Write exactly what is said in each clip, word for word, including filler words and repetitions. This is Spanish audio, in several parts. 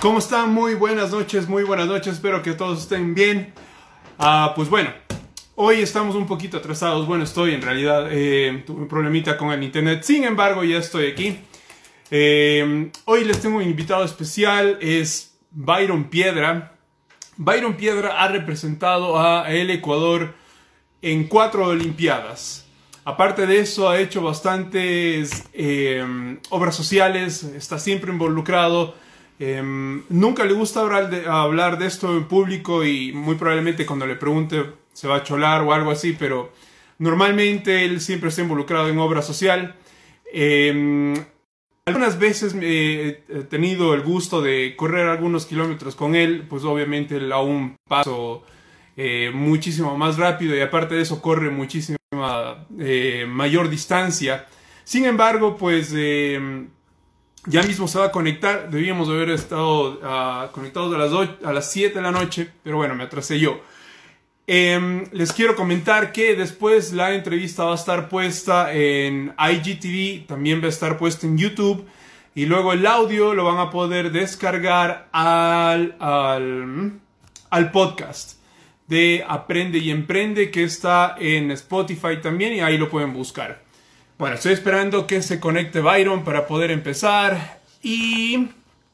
¿Cómo están? Muy buenas noches, muy buenas noches. Espero que todos estén bien. Uh, pues bueno, hoy estamos un poquito atrasados. Bueno, estoy en realidad, eh, tuve un problemita con el internet. Sin embargo, ya estoy aquí. Eh, hoy les tengo un invitado especial. Es Byron Piedra. Byron Piedra ha representado a el Ecuador en cuatro Olimpiadas. Aparte de eso, ha hecho bastantes eh, obras sociales. Está siempre involucrado. Eh, nunca le gusta hablar de, hablar de esto en público y muy probablemente cuando le pregunte se va a cholar o algo así, pero normalmente él siempre está involucrado en obra social. Eh, algunas veces eh, he tenido el gusto de correr algunos kilómetros con él, pues obviamente él a un paso eh, muchísimo más rápido y aparte de eso corre muchísima eh, mayor distancia. Sin embargo, pues... Eh, ya mismo se va a conectar, debíamos haber estado uh, conectados a las, ocho, a las siete de la noche, pero bueno, me atrasé yo. Eh, les quiero comentar que después la entrevista va a estar puesta en I G T V, también va a estar puesta en YouTube, y luego el audio lo van a poder descargar al, al, al podcast de Aprende y Emprende, que está en Spotify también, y ahí lo pueden buscar. Bueno, estoy esperando que se conecte Byron para poder empezar y...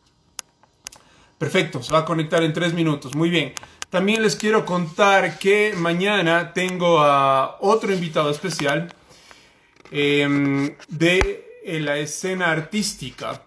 Perfecto, se va a conectar en tres minutos, muy bien. También les quiero contar que mañana tengo a otro invitado especial eh, de la escena artística.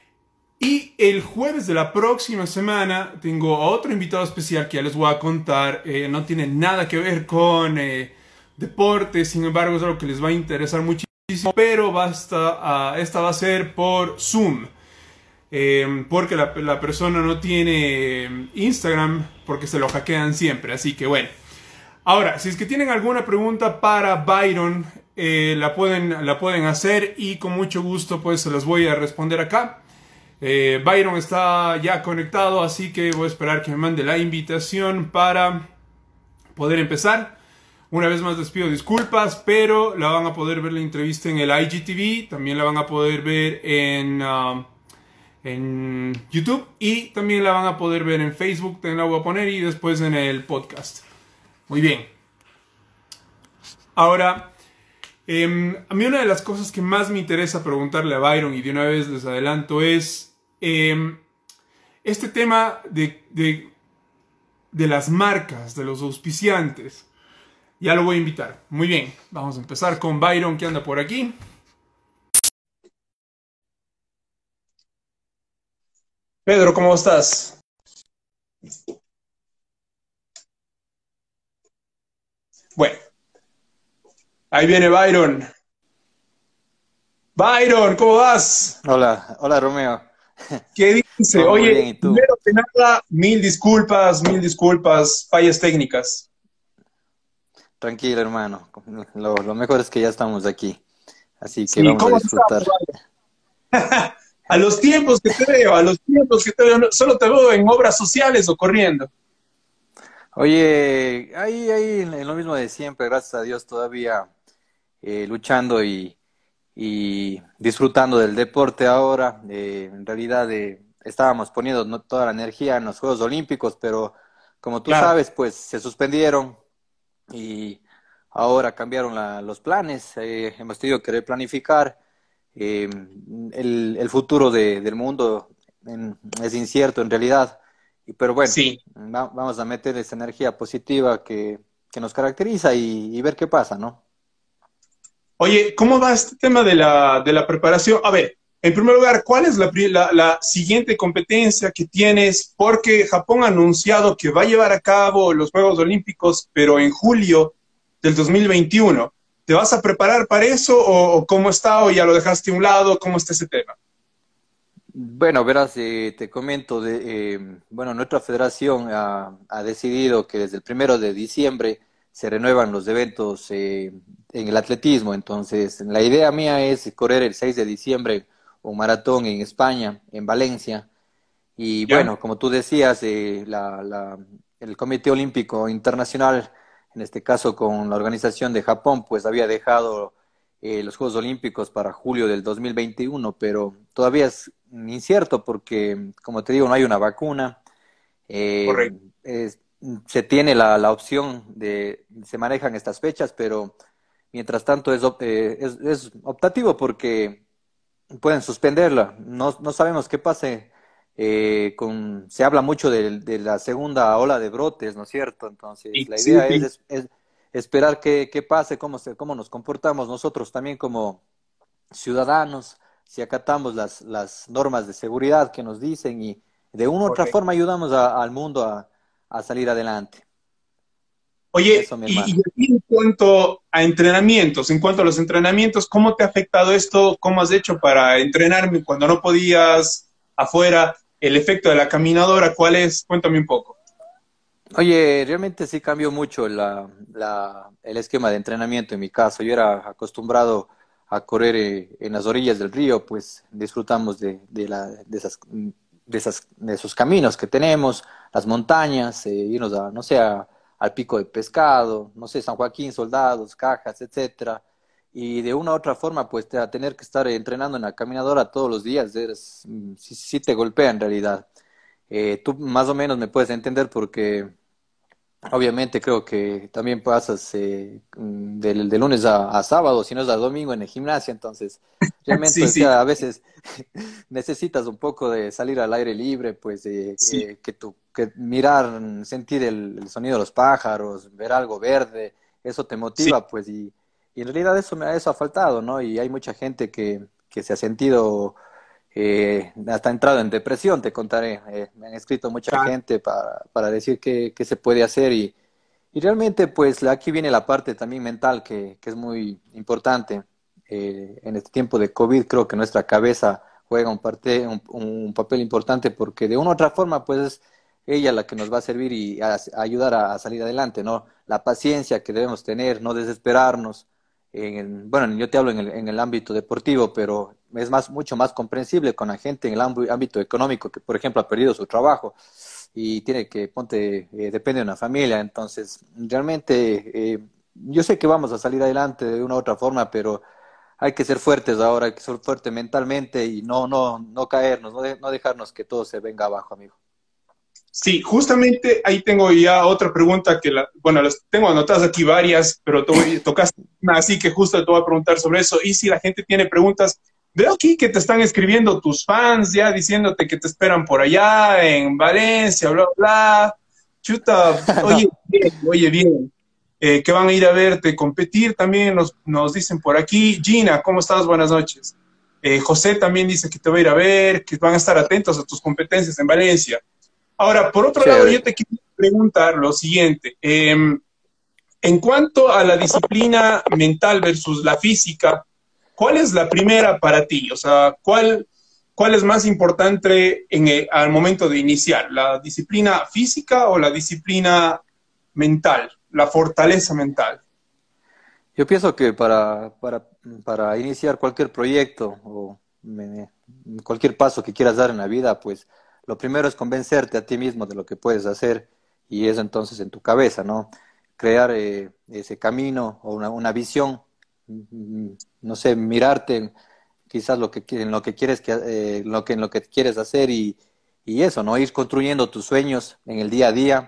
Y el jueves de la próxima semana tengo a otro invitado especial que ya les voy a contar. Eh, no tiene nada que ver con eh, deporte, sin embargo es algo que les va a interesar muchísimo. Pero basta, uh, esta va a ser por Zoom, eh, porque la, la persona no tiene Instagram, porque se lo hackean siempre, así que bueno. Ahora, si es que tienen alguna pregunta para Byron, eh, la, pueden, la pueden hacer y con mucho gusto pues se las voy a responder acá. eh, Byron está ya conectado, así que voy a esperar que me mande la invitación para poder empezar. Una vez más les pido disculpas, pero la van a poder ver la entrevista en el I G T V, también la van a poder ver en, uh, en YouTube y también la van a poder ver en Facebook, también la voy a poner y después en el podcast. Muy bien. Ahora, eh, a mí una de las cosas que más me interesa preguntarle a Byron y de una vez les adelanto es eh, este tema de, de, de las marcas, de los auspiciantes. Ya lo voy a invitar. Muy bien, vamos a empezar con Byron, que anda por aquí. Pedro, ¿cómo estás? Bueno, ahí viene Byron. Byron, ¿cómo vas? Hola, hola Romeo. ¿Qué dice? Todo muy Oye, bien, ¿y tú? primero que nada, mil disculpas, mil disculpas, fallas técnicas. Tranquilo, hermano. Lo, lo mejor es que ya estamos aquí, así que Sí, vamos a ¿cómo estás, disfrutar. Byron? A los tiempos que te veo, a los tiempos que te veo, solo te veo en obras sociales o corriendo. Oye, ahí, ahí, en lo mismo de siempre, gracias a Dios, todavía eh, luchando y, y disfrutando del deporte ahora. Eh, en realidad eh, estábamos poniendo no, toda la energía en los Juegos Olímpicos, pero como tú Claro. sabes, pues se suspendieron y ahora cambiaron la- los planes. Eh, hemos tenido que replanificar. Eh, el, el futuro de- del mundo en- es incierto en realidad, y, pero bueno, Sí. va- vamos a meter esa energía positiva que, que nos caracteriza y, y ver qué pasa, ¿no? Oye, ¿cómo va este tema de la, de la preparación? A ver, en primer lugar, ¿cuál es la, pri- la- la siguiente competencia que tienes? Porque Japón ha anunciado que va a llevar a cabo los Juegos Olímpicos, pero en julio del dos mil veintiuno. ¿Te vas a preparar para eso o, o cómo está o ya lo dejaste a un lado? ¿Cómo está ese tema? Bueno, verás, eh, te comento, de, eh, bueno, nuestra federación ha, ha decidido que desde el primero de diciembre se renuevan los eventos eh, en el atletismo. Entonces, la idea mía es correr el seis de diciembre un maratón en España, en Valencia. Y ¿Ya? bueno, como tú decías, eh, la, la- el Comité Olímpico Internacional, en este caso con la organización de Japón, pues había dejado eh, los Juegos Olímpicos para julio del dos mil veintiuno, pero todavía es incierto porque, como te digo, no hay una vacuna. Eh, Correcto. es- Se tiene la, la opción de, se manejan estas fechas, pero mientras tanto es, op- eh, es, es optativo porque pueden suspenderla. No, no sabemos qué pase. Eh, con, se habla mucho de, de la segunda ola de brotes, ¿no es cierto? Entonces, Sí, la sí, idea es, sí. es- es esperar qué, qué pase, cómo, se, cómo nos comportamos nosotros también como ciudadanos, si acatamos las, las normas de seguridad que nos dicen y de una u otra Correcto. forma ayudamos a- al mundo a, a salir adelante. Oye, Eso, mi y, hermano. y aquí en cuanto a entrenamientos, en cuanto a los entrenamientos, ¿cómo te ha afectado esto? ¿Cómo has hecho para entrenarme cuando no podías afuera? ¿El efecto de la caminadora cuál es? Cuéntame un poco. Oye, realmente sí cambió mucho la, la- el esquema de entrenamiento en mi caso. Yo era acostumbrado a correr eh, en las orillas del río, pues disfrutamos de, de, la, de, esas, de, esas, de esos caminos que tenemos, las montañas, eh, irnos a, no sé, a- al Pico de Pescado, no sé, San Joaquín, Soldados, Cajas, etcétera. Y de una u otra forma, pues te- a tener que estar entrenando en la caminadora todos los días, eres, mm, sí, sí te golpea en realidad. Eh, tú más o menos me puedes entender porque obviamente creo que también pasas eh, mm, del- de, lunes a, a sábado, si no es a domingo en el gimnasio, entonces realmente, Sí, o sí, sea, a veces necesitas un poco de salir al aire libre, pues eh, sí, eh, que tu, que mirar, mm, sentir el, el sonido de los pájaros, ver algo verde, eso te sí. motiva, pues, y, y en realidad eso me eso ha faltado, ¿no? Y hay mucha gente que, que se ha sentido eh, hasta entrado en depresión, te contaré. Eh, me han escrito mucha Claro. gente para, para decir qué, qué se puede hacer y, y realmente pues aquí viene la parte también mental que, que es muy importante. Eh, en este tiempo de COVID creo que nuestra cabeza juega un, parte, un, un papel importante porque de una u otra forma pues es ella la que nos va a servir y a, a ayudar a, a salir adelante, ¿no? La paciencia que debemos tener, no desesperarnos, en, bueno, yo te hablo en el, en el ámbito deportivo, pero es más, mucho más comprensible con la gente en el ámb- ámbito económico que, por ejemplo, ha perdido su trabajo y tiene que, ponte, eh, depende de una familia. Entonces, realmente, eh, yo sé que vamos a salir adelante de una u otra forma, pero hay que ser fuertes ahora, hay que ser fuertes mentalmente y no, no, no caernos, no, de- no dejarnos que todo se venga abajo, amigo. Sí, justamente ahí tengo ya otra pregunta que, la, bueno, las tengo anotadas aquí varias, pero te voy, tocaste una, así que justo te voy a preguntar sobre eso. Y si la gente tiene preguntas, veo aquí que te están escribiendo tus fans ya diciéndote que te esperan por allá en Valencia, bla, bla. Chuta, oye, No. bien, oye, bien. Eh, que van a ir a verte competir también, nos, nos dicen por aquí. Gina, ¿cómo estás? Buenas noches. Eh, José también dice que te va a ir a ver, que van a estar atentos a tus competencias en Valencia. Ahora, por otro lado, yo Chévere. te quiero preguntar lo siguiente. Eh, en cuanto a la disciplina mental versus la física, ¿cuál es la primera para ti? O sea, ¿cuál, cuál es más importante en el- al momento de iniciar? ¿La disciplina física o la disciplina mental? La fortaleza mental. Yo pienso que para, para, para iniciar cualquier proyecto o me- cualquier paso que quieras dar en la vida, pues lo primero es convencerte a ti mismo de lo que puedes hacer y eso entonces en tu cabeza, ¿no? Crear eh, ese camino o una, una visión, mm, no sé, mirarte quizás lo que, qui- en lo que quieres que, eh, lo que, en lo que quieres hacer y, y eso, ¿no? Ir construyendo tus sueños en el día a día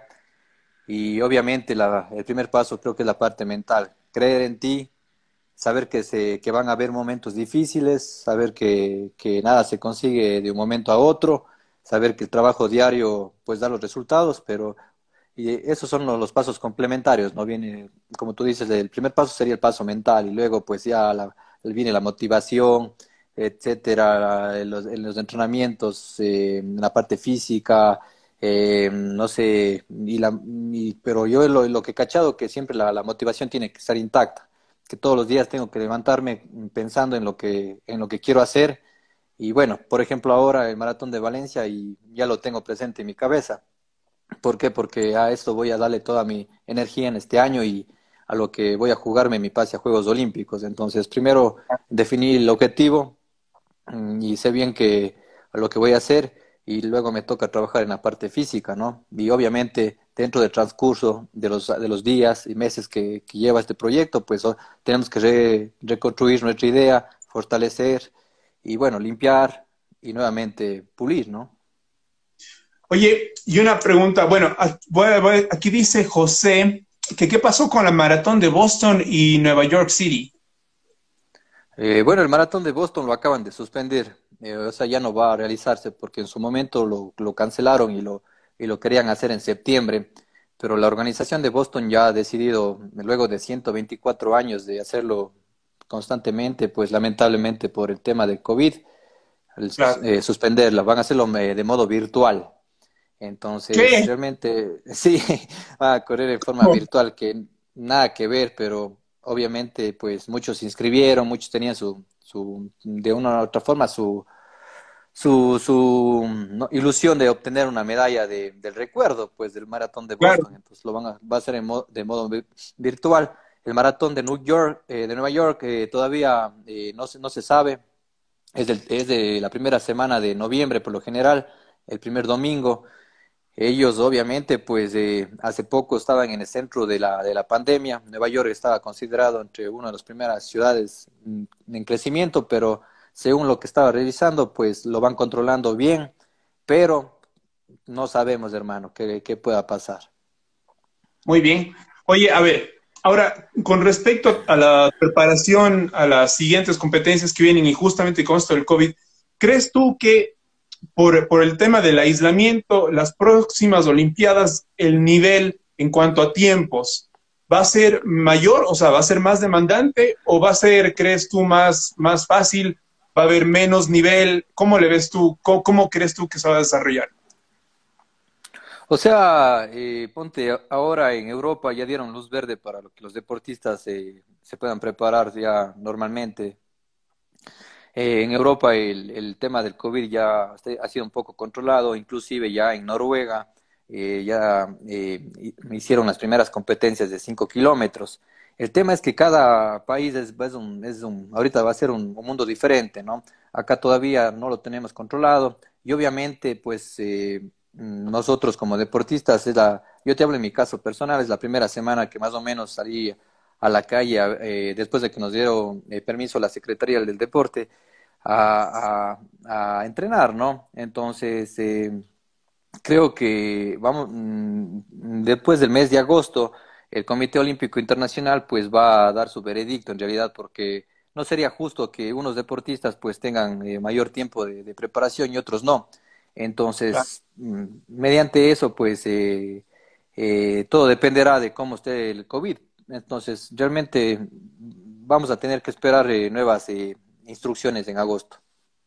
y obviamente la, el primer paso creo que es la parte mental, creer en ti, saber que, se, que van a haber momentos difíciles, saber que, que nada se consigue de un momento a otro, saber que el trabajo diario pues da los resultados, pero y esos son los, los pasos complementarios, ¿no? Viene, como tú dices, el primer paso sería el paso mental y luego pues ya la, viene la motivación, etcétera, en los, en los entrenamientos, eh, en la parte física, eh, no sé, y la, y- pero yo lo, lo que he cachado que siempre la, la motivación tiene que estar intacta, que todos los días tengo que levantarme pensando en lo que, en lo que quiero hacer. Y bueno, por ejemplo, ahora el maratón de Valencia y ya lo tengo presente en mi cabeza. ¿Por qué? Porque a esto voy a darle toda mi energía en este año y a lo que voy a jugarme mi pase a Juegos Olímpicos. Entonces, primero definir el objetivo, mm, y sé bien que a lo que voy a hacer y luego me toca trabajar en la parte física, ¿no? Y obviamente dentro del transcurso de los, de los días y meses que, que lleva este proyecto, pues oh, tenemos que re- reconstruir nuestra idea, fortalecer y bueno, limpiar y nuevamente pulir, ¿no? Oye, y una pregunta, bueno, a- voy a- voy a- aquí dice José que qué pasó con la maratón de Boston y Nueva York City. Eh, bueno, el maratón de Boston lo acaban de suspender, eh, o sea, ya no va a realizarse porque en su momento lo, lo cancelaron y lo, y lo querían hacer en septiembre, pero la organización de Boston ya ha decidido, luego de ciento veinticuatro años de hacerlo constantemente, pues lamentablemente por el tema del COVID, el sus- Claro. eh, suspenderla, van a hacerlo eh, de modo virtual. Entonces, ¿Qué? realmente sí, va a correr en forma virtual, que nada que ver, pero obviamente, pues muchos se inscribieron, muchos tenían su, su de una u otra forma, su, su, su ¿no? ilusión de obtener una medalla de, del recuerdo, pues del maratón de Claro, Boston. Entonces, lo van a, va a ser en mo- de modo vi- virtual. El maratón de New York, eh, de Nueva York, eh, todavía eh, no se, no se sabe. Es, del- es de la primera semana de noviembre, por lo general, el primer domingo. Ellos obviamente, pues eh, hace poco estaban en el centro de la, de la pandemia. Nueva York estaba considerado entre una de las primeras ciudades mm, en crecimiento, pero según lo que estaba revisando, pues lo van controlando bien, pero no sabemos, hermano, qué, qué pueda pasar. muy bien. Oye, a ver, ahora, con respecto a la preparación a las siguientes competencias que vienen y justamente con esto del COVID, ¿crees tú que por, por el tema del aislamiento, las próximas Olimpiadas, el nivel en cuanto a tiempos, ¿va a ser mayor? O sea, ¿va a ser más demandante o va a ser, crees tú, más, más fácil? ¿Va a haber menos nivel? ¿Cómo le ves tú? ¿Cómo, cómo crees tú que se va a desarrollar? O sea, eh, ponte, ahora en Europa ya dieron luz verde para lo que los deportistas eh, se puedan preparar ya normalmente. Eh, en Europa el, el tema del COVID ya este- ha sido un poco controlado, inclusive ya en Noruega eh, ya eh, hi- hicieron las primeras competencias de cinco kilómetros. El tema es que cada país es, es un, es un- ahorita va a ser un, un mundo diferente, ¿no? Acá todavía no lo tenemos controlado y obviamente pues eh, mm, nosotros como deportistas, es la, yo te hablo en mi caso personal, es la primera semana que más o menos salí a la calle eh, después de que nos dieron eh, permiso la Secretaría del Deporte a, a, a entrenar, ¿no? Entonces, eh, creo que vamos, mm, después del mes de agosto, el Comité Olímpico Internacional pues va a dar su veredicto en realidad, porque no sería justo que unos deportistas pues tengan eh, mayor tiempo de, de preparación y otros no. Claro. Entonces, mm, mediante eso pues eh, eh, todo dependerá de cómo esté el COVID. Entonces, realmente vamos a tener que esperar eh, nuevas eh, instrucciones en agosto.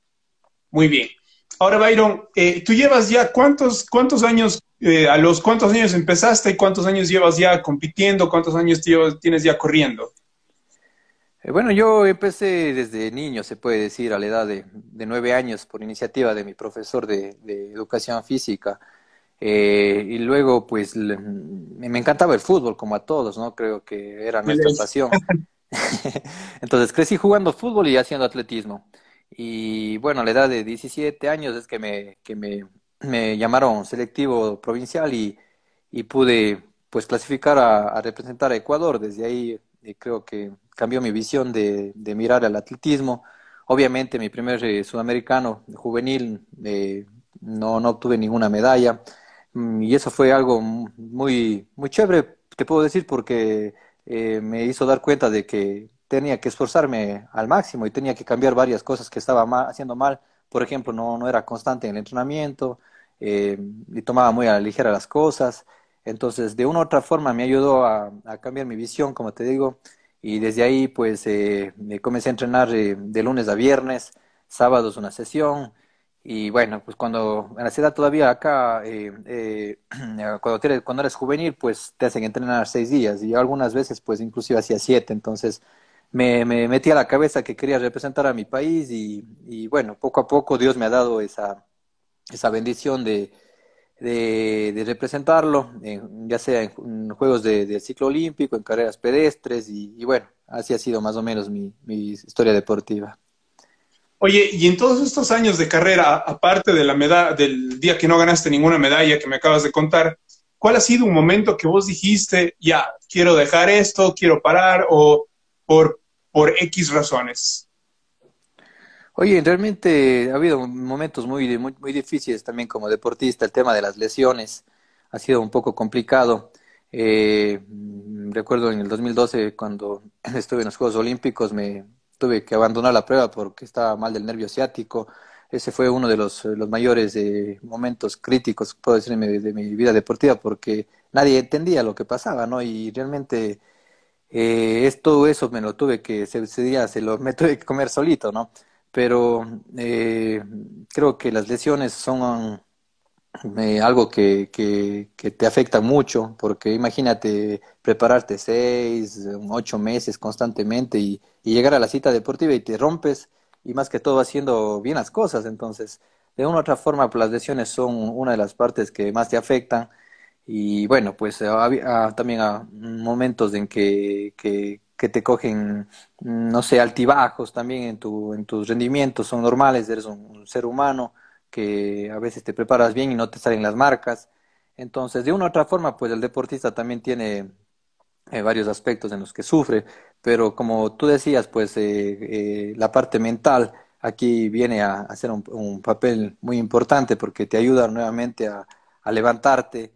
Muy bien. Ahora, Byron, eh, tú llevas ya cuántos, cuántos años, eh, a los cuántos años empezaste y cuántos años llevas ya compitiendo, cuántos años llevas- tienes ya corriendo. Eh, Bueno, yo empecé desde niño, se puede decir, a la edad de, de nueve años, por iniciativa de mi profesor de, de educación física. Eh, y luego, pues, le- me me encantaba el fútbol, como a todos, ¿no? Creo que era nuestra pasión. Entonces crecí jugando fútbol y haciendo atletismo. Y bueno, a la edad de diecisiete años es que me, que me, me llamaron selectivo provincial y, y pude pues clasificar a, a representar a Ecuador. Desde ahí eh, creo que cambió mi visión de, de mirar al atletismo. Obviamente mi primer eh, sudamericano juvenil eh, no, no obtuve ninguna medalla. Mm, y eso fue algo muy, muy chévere, te puedo decir, porque eh, me hizo dar cuenta de que tenía que esforzarme al máximo y tenía que cambiar varias cosas que estaba ma- haciendo mal. Por ejemplo, no, no era constante en el entrenamiento eh, y tomaba muy a la ligera las cosas. Entonces, de una u otra forma me ayudó a, a cambiar mi visión, como te digo, y desde ahí pues eh, me comencé a entrenar eh, de lunes a viernes, sábados una sesión. Y bueno, pues cuando en la ciudad todavía acá, eh, eh, cuando, eres, cuando eres juvenil, pues te hacen entrenar seis días y yo algunas veces pues inclusive hacía siete, entonces me, me metí a la cabeza que quería representar a mi país y, y bueno, poco a poco Dios me ha dado esa, esa bendición de, de, de representarlo, en- ya sea en, en juegos de, de ciclo olímpico, en carreras pedestres y, y bueno, así ha sido más o menos mi, mi historia deportiva. Oye, y en todos estos años de carrera, aparte de la medalla, del día que no ganaste ninguna medalla que me acabas de contar, ¿cuál ha sido un momento que vos dijiste, ya, quiero dejar esto, quiero parar, o por, por X razones? Oye, realmente ha habido momentos muy, muy, muy difíciles también como deportista. El tema de las lesiones ha sido un poco complicado. Eh, mm, recuerdo en el dos mil doce cuando estuve en los Juegos Olímpicos me tuve que abandonar la prueba porque estaba mal del nervio ciático. Ese fue uno de los, los mayores eh, momentos críticos, puedo decir, de mi, de mi vida deportiva porque nadie entendía lo que pasaba, ¿no? Y realmente eh, es todo eso me lo tuve que, se, se diría, se lo me tuve que comer solito, ¿no? Pero eh, creo que las lesiones son eh, algo que, que, que te afecta mucho, porque imagínate prepararte seis, ocho meses constantemente y, y llegar a la cita deportiva y te rompes, y más que todo haciendo bien las cosas. Entonces, de una u otra forma, pues, las lesiones son una de las partes que más te afectan. Y bueno, pues ha, ha- también hay momentos en que, que, que te cogen, no sé, altibajos también en tu, en tus rendimientos, son normales, eres un, un ser humano que a veces te preparas bien y no te salen las marcas. Entonces, de una u otra forma, pues el deportista también tiene eh, varios aspectos en los que sufre, pero como tú decías, pues eh, eh, la parte mental aquí viene a, a hacer un, un papel muy importante porque te ayuda nuevamente a, a levantarte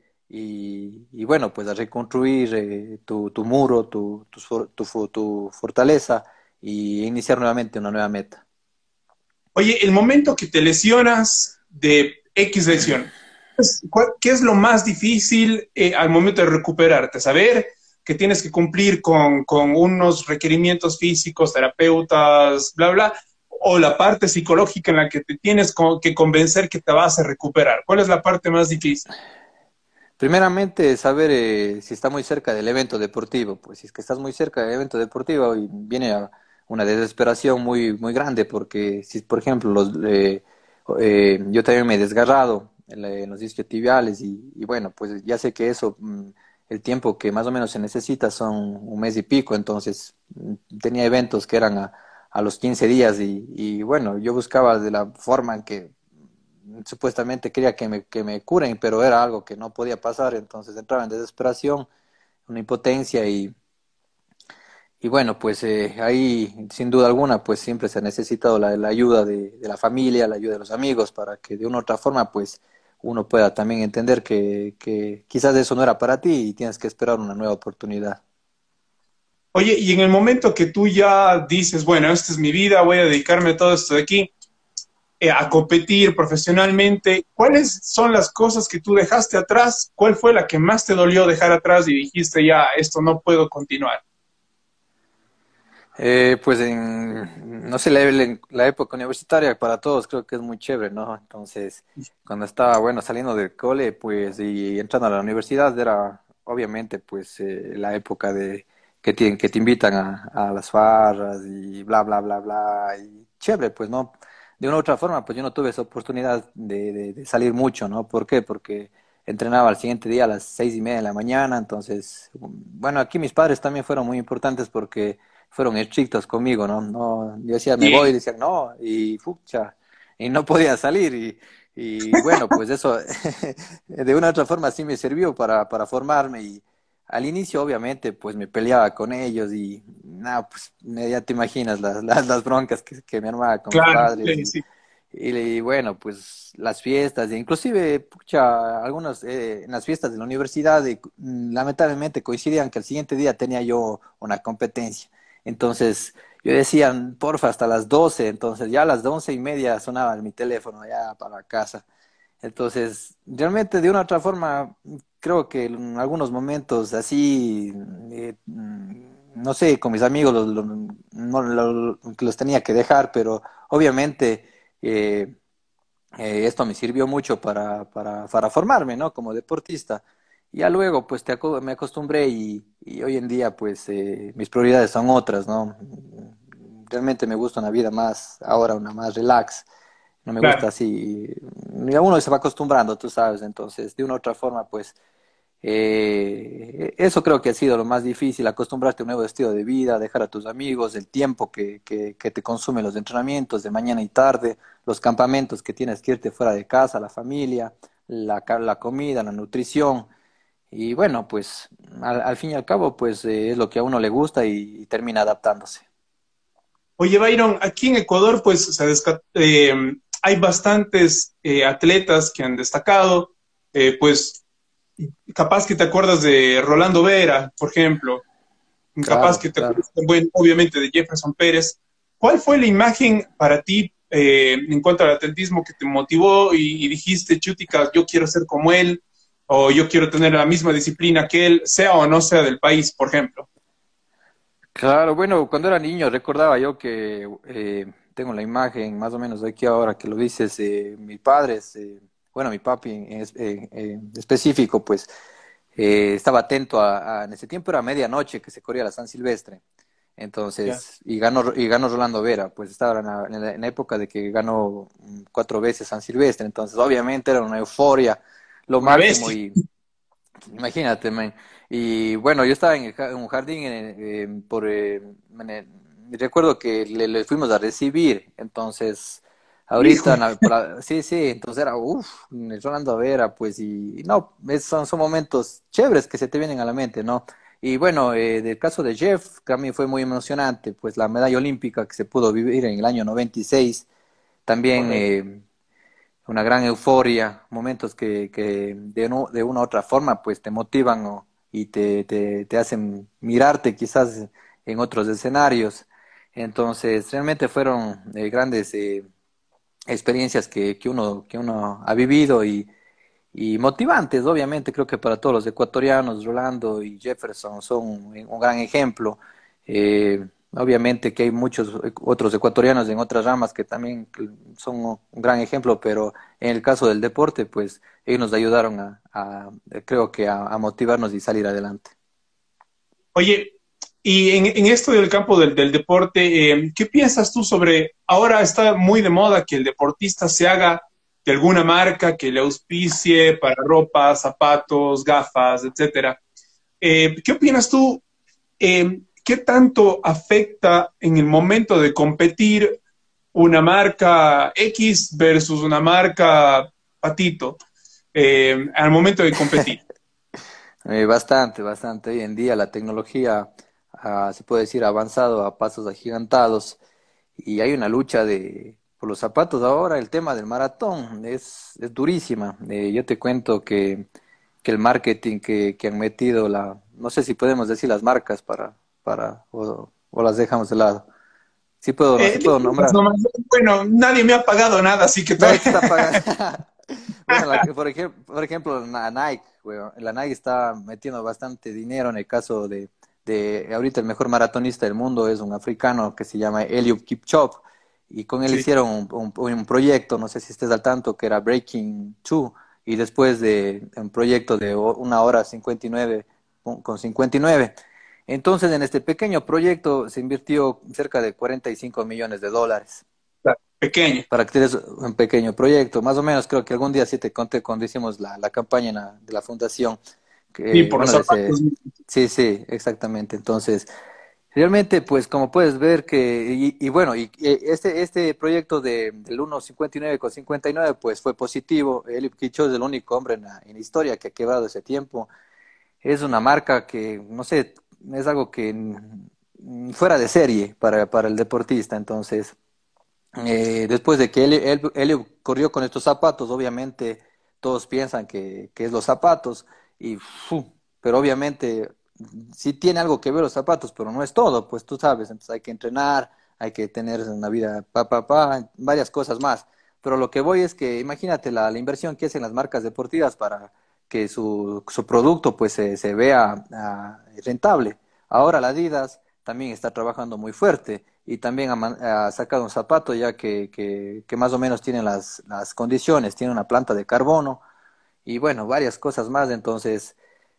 y, y, bueno, pues a reconstruir eh, tu, tu muro, tu, tu, for- tu, fo- tu fortaleza y iniciar nuevamente una nueva meta. Oye, el momento que te lesionas de X lesión, pues, ¿cuál- ¿qué es lo más difícil eh, al momento de recuperarte? Saber que tienes que cumplir con, con unos requerimientos físicos, terapeutas, bla, bla, o la parte psicológica en la que te tienes co- que convencer que te vas a recuperar. ¿Cuál es la parte más difícil? Primeramente, saber eh, si está muy cerca del evento deportivo. Pues si es que estás muy cerca del evento deportivo y viene a una desesperación muy, muy grande, porque si, por ejemplo, los, eh, eh, yo también me he desgarrado en, la- en los isquiotibiales y, y bueno, pues ya sé que eso, mm, el tiempo que más o menos se necesita son un mes y pico, entonces mm, tenía eventos que eran a, a los quince días y, y bueno, yo buscaba de la forma en que supuestamente quería que me, que me curen, pero era algo que no podía pasar, entonces entraba en desesperación, una impotencia y, y bueno, pues eh, ahí sin duda alguna pues siempre se ha necesitado la, la ayuda de, de, la familia, la ayuda de los amigos para que de una u otra forma pues uno pueda también entender que, que quizás eso no era para ti y tienes que esperar una nueva oportunidad. Oye, y en el momento que tú ya dices, bueno, esta es mi vida, voy a dedicarme a todo esto de aquí, eh, a competir profesionalmente, ¿cuáles son las cosas que tú dejaste atrás? ¿Cuál fue la que más te dolió dejar atrás y dijiste, ya, esto no puedo continuar? Eh, pues en, no sé, la, la época universitaria para todos creo que es muy chévere, ¿no? Entonces, cuando estaba, bueno, saliendo del cole, pues, y entrando a la universidad, era obviamente, pues, eh, la época de que te, que te invitan a, a las farras y bla, bla, bla, bla, y chévere, pues, ¿no? De una u otra forma, pues yo no tuve esa oportunidad de, de, de salir mucho, ¿no? ¿Por qué? Porque entrenaba al siguiente día a las seis y media de la mañana, entonces, bueno, aquí mis padres también fueron muy importantes porque fueron estrictos conmigo, ¿no? No, yo decía, me voy, y Bien. decían, no, y fucha, y no podía salir, y, y bueno, pues eso de una u otra forma sí me sirvió para, para formarme, y al inicio obviamente pues me peleaba con ellos, y nada, pues ya te imaginas las, las, las broncas que, que me armaba con mis Claro, padres, sí, y, sí. y, y bueno, pues las fiestas, e inclusive, pucha, algunos eh, en las fiestas de la universidad, y, mm, lamentablemente coincidían que al siguiente día tenía yo una competencia. Entonces yo decía, porfa, hasta las doce, entonces ya a las once y media sonaba mi teléfono ya para casa. Entonces, realmente de una u otra forma, creo que en algunos momentos así, eh, mm, no sé, con mis amigos los, los- no, lo- los tenía que dejar, pero obviamente eh, eh, esto me sirvió mucho para, para, para formarme, ¿no? Como deportista. Y ya luego, pues, te aco- me acostumbré y, y hoy en día, pues, eh, mis prioridades son otras, ¿no? Realmente me gusta una vida más, ahora una más relax. No me gusta Claro. así. Ya uno se va acostumbrando, tú sabes. Entonces, de una u otra forma, pues, eh, eso creo que ha sido lo más difícil, acostumbrarte a un nuevo estilo de vida, dejar a tus amigos, el tiempo que, que, que te consumen los entrenamientos de mañana y tarde, los campamentos que tienes que irte fuera de casa, la familia, la, ca- la comida, la nutrición. y bueno, pues al, al fin y al cabo, pues eh, es lo que a uno le gusta y, y termina adaptándose. Oye, Byron, aquí en Ecuador, pues se desca- eh, hay bastantes eh, atletas que han destacado, eh, pues capaz que te acuerdas de Rolando Vera, por ejemplo, capaz Claro, que te claro. acuerdas, bueno, obviamente de Jefferson Pérez. ¿Cuál fue la imagen para ti eh, en cuanto al atletismo que te motivó y, y dijiste, Chutica, yo quiero ser como él, o yo quiero tener la misma disciplina que él, sea o no sea del país, por ejemplo? Claro, bueno, cuando era niño recordaba yo que eh, tengo la imagen más o menos de aquí ahora que lo dices, eh, mi padre, eh, bueno, mi papi en, en es- en- en específico, pues eh, estaba atento a, a- en ese tiempo era medianoche que se corría la San Silvestre, Ya. entonces, y ganó, y ganó Rolando Vera, pues estaba en la, en la- en la época de que ganó mm, cuatro veces San Silvestre, entonces obviamente era una euforia, lo Una máximo. bestia. Y imagínate, man. Y bueno, yo estaba en, el ja- en un jardín en- en- por, eh, en el- recuerdo que le, le fuimos a recibir, entonces, Hijo. ahorita, na- por la- sí, sí, entonces era, uff, Rolando Vera, pues, y no, es- son, son momentos chéveres que se te vienen a la mente, ¿no? Y bueno, eh, del caso de Jeff, también fue muy emocionante, pues la medalla olímpica que se pudo vivir en el año noventa y seis también Correcto. eh, una gran euforia, momentos que, que de, no- de una u otra forma pues te motivan o- y te, te, te hacen mirarte quizás en otros escenarios. Entonces, realmente fueron eh, grandes eh, experiencias que, que uno, que uno ha vivido y, y motivantes, obviamente, creo que para todos los ecuatorianos, Rolando y Jefferson son un, un gran ejemplo. Eh, obviamente que hay muchos otros ecuatorianos en otras ramas que también son un gran ejemplo, pero en el caso del deporte, pues ellos nos ayudaron a, a creo que a, a motivarnos y salir adelante. Oye, y en, en esto del campo del, del deporte, eh, ¿qué piensas tú sobre, ahora está muy de moda que el deportista se haga de alguna marca que le auspicie para ropa, zapatos, gafas, etcétera? Eh, ¿qué opinas tú? Eh, ¿qué tanto afecta en el momento de competir una marca X versus una marca Patito eh, al momento de competir? Eh, bastante, bastante. Hoy en día la tecnología, ah, se puede decir, ha avanzado a pasos agigantados y hay una lucha de, por los zapatos ahora. El tema del maratón es, es durísima. Eh, yo te cuento que, que el marketing que, que han metido, la, no sé si podemos decir las marcas para, para o, o las dejamos de lado. Sí puedo, no, sí Eh, puedo dilas nombrar. nomás. Bueno, nadie me ha pagado nada, así que Nadie todavía. te está pagando. Bueno, la- por ejemplo, por ejemplo, la Nike, weón, la Nike está metiendo bastante dinero en el caso de, de ahorita el mejor maratonista del mundo es un africano que se llama Eliud Kipchoge y con él Sí, hicieron un, un- un proyecto, no sé si estés al tanto, que era Breaking Two y después de un proyecto de ho- una hora cincuenta y nueve con con cincuenta y nueve. Entonces, en este pequeño proyecto se invirtió cerca de cuarenta y cinco millones de dólares claro, pequeño. para que tienes un pequeño proyecto. Más o menos creo que algún día sí te conté cuando hicimos la, la campaña en la- de la fundación. Sí, Que, por los bueno, de ese, zapatos. sí, sí, exactamente. Entonces, realmente, pues como puedes ver que, y, y bueno, y, y este, este proyecto de, del uno cincuenta y nueve con cincuenta y nueve, pues fue positivo. Eliud Kipchoge es el único hombre en la, en la historia que ha quebrado ese tiempo. Es una marca que, no sé, es algo que mm, fuera de serie para, para el deportista. Entonces, eh, después de que él, él, él corrió con estos zapatos, obviamente todos piensan que, que es los zapatos, y, fu, pero obviamente sí tiene algo que ver los zapatos, pero no es todo, pues tú sabes, entonces hay que entrenar, hay que tener una vida, pa, pa, pa, varias cosas más. Pero lo que voy es que imagínate la, la inversión que hacen las marcas deportivas para que su, su producto pues se, se vea ah, rentable. Ahora la Adidas también está trabajando muy fuerte y también ha, man- ha sacado un zapato ya que, que, que más o menos tiene las, las condiciones, tiene una planta de carbono y bueno, varias cosas más. Entonces,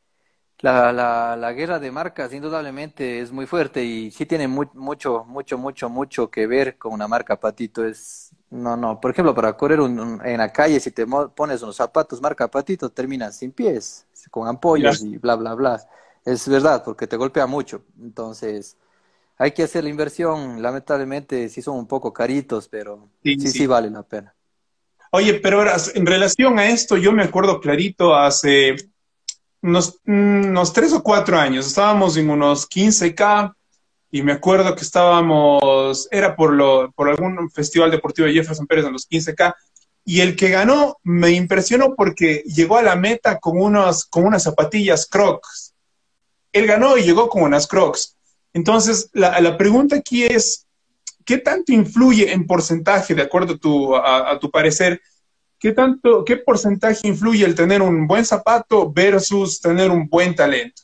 la, la, la guerra de marcas indudablemente es muy fuerte y sí tiene mu- mucho, mucho, mucho, mucho que ver con una marca Patito. Es, no, no, por ejemplo, para correr un- un- en la calle, si te mo- pones unos zapatos marca Patito, terminas sin pies, con Ya. ampollas y bla, bla, bla. Es verdad, porque te golpea mucho. Entonces, hay que hacer la inversión, lamentablemente sí son un poco caritos, pero Sí, sí, sí sí. vale la pena. Oye, pero verás, en relación a esto, yo me acuerdo clarito hace unos, mm, unos tres o cuatro años, estábamos en unos quince K y me acuerdo que estábamos, era por, lo, por algún festival deportivo de Jefferson Pérez en los quince K, y el que ganó me impresionó porque llegó a la meta con, unos, con unas zapatillas Crocs. Él ganó y llegó con unas Crocs. Entonces, la, la pregunta aquí es, ¿qué tanto influye en porcentaje, de acuerdo a tu, a, a tu parecer, qué tanto, qué porcentaje influye el tener un buen zapato versus tener un buen talento?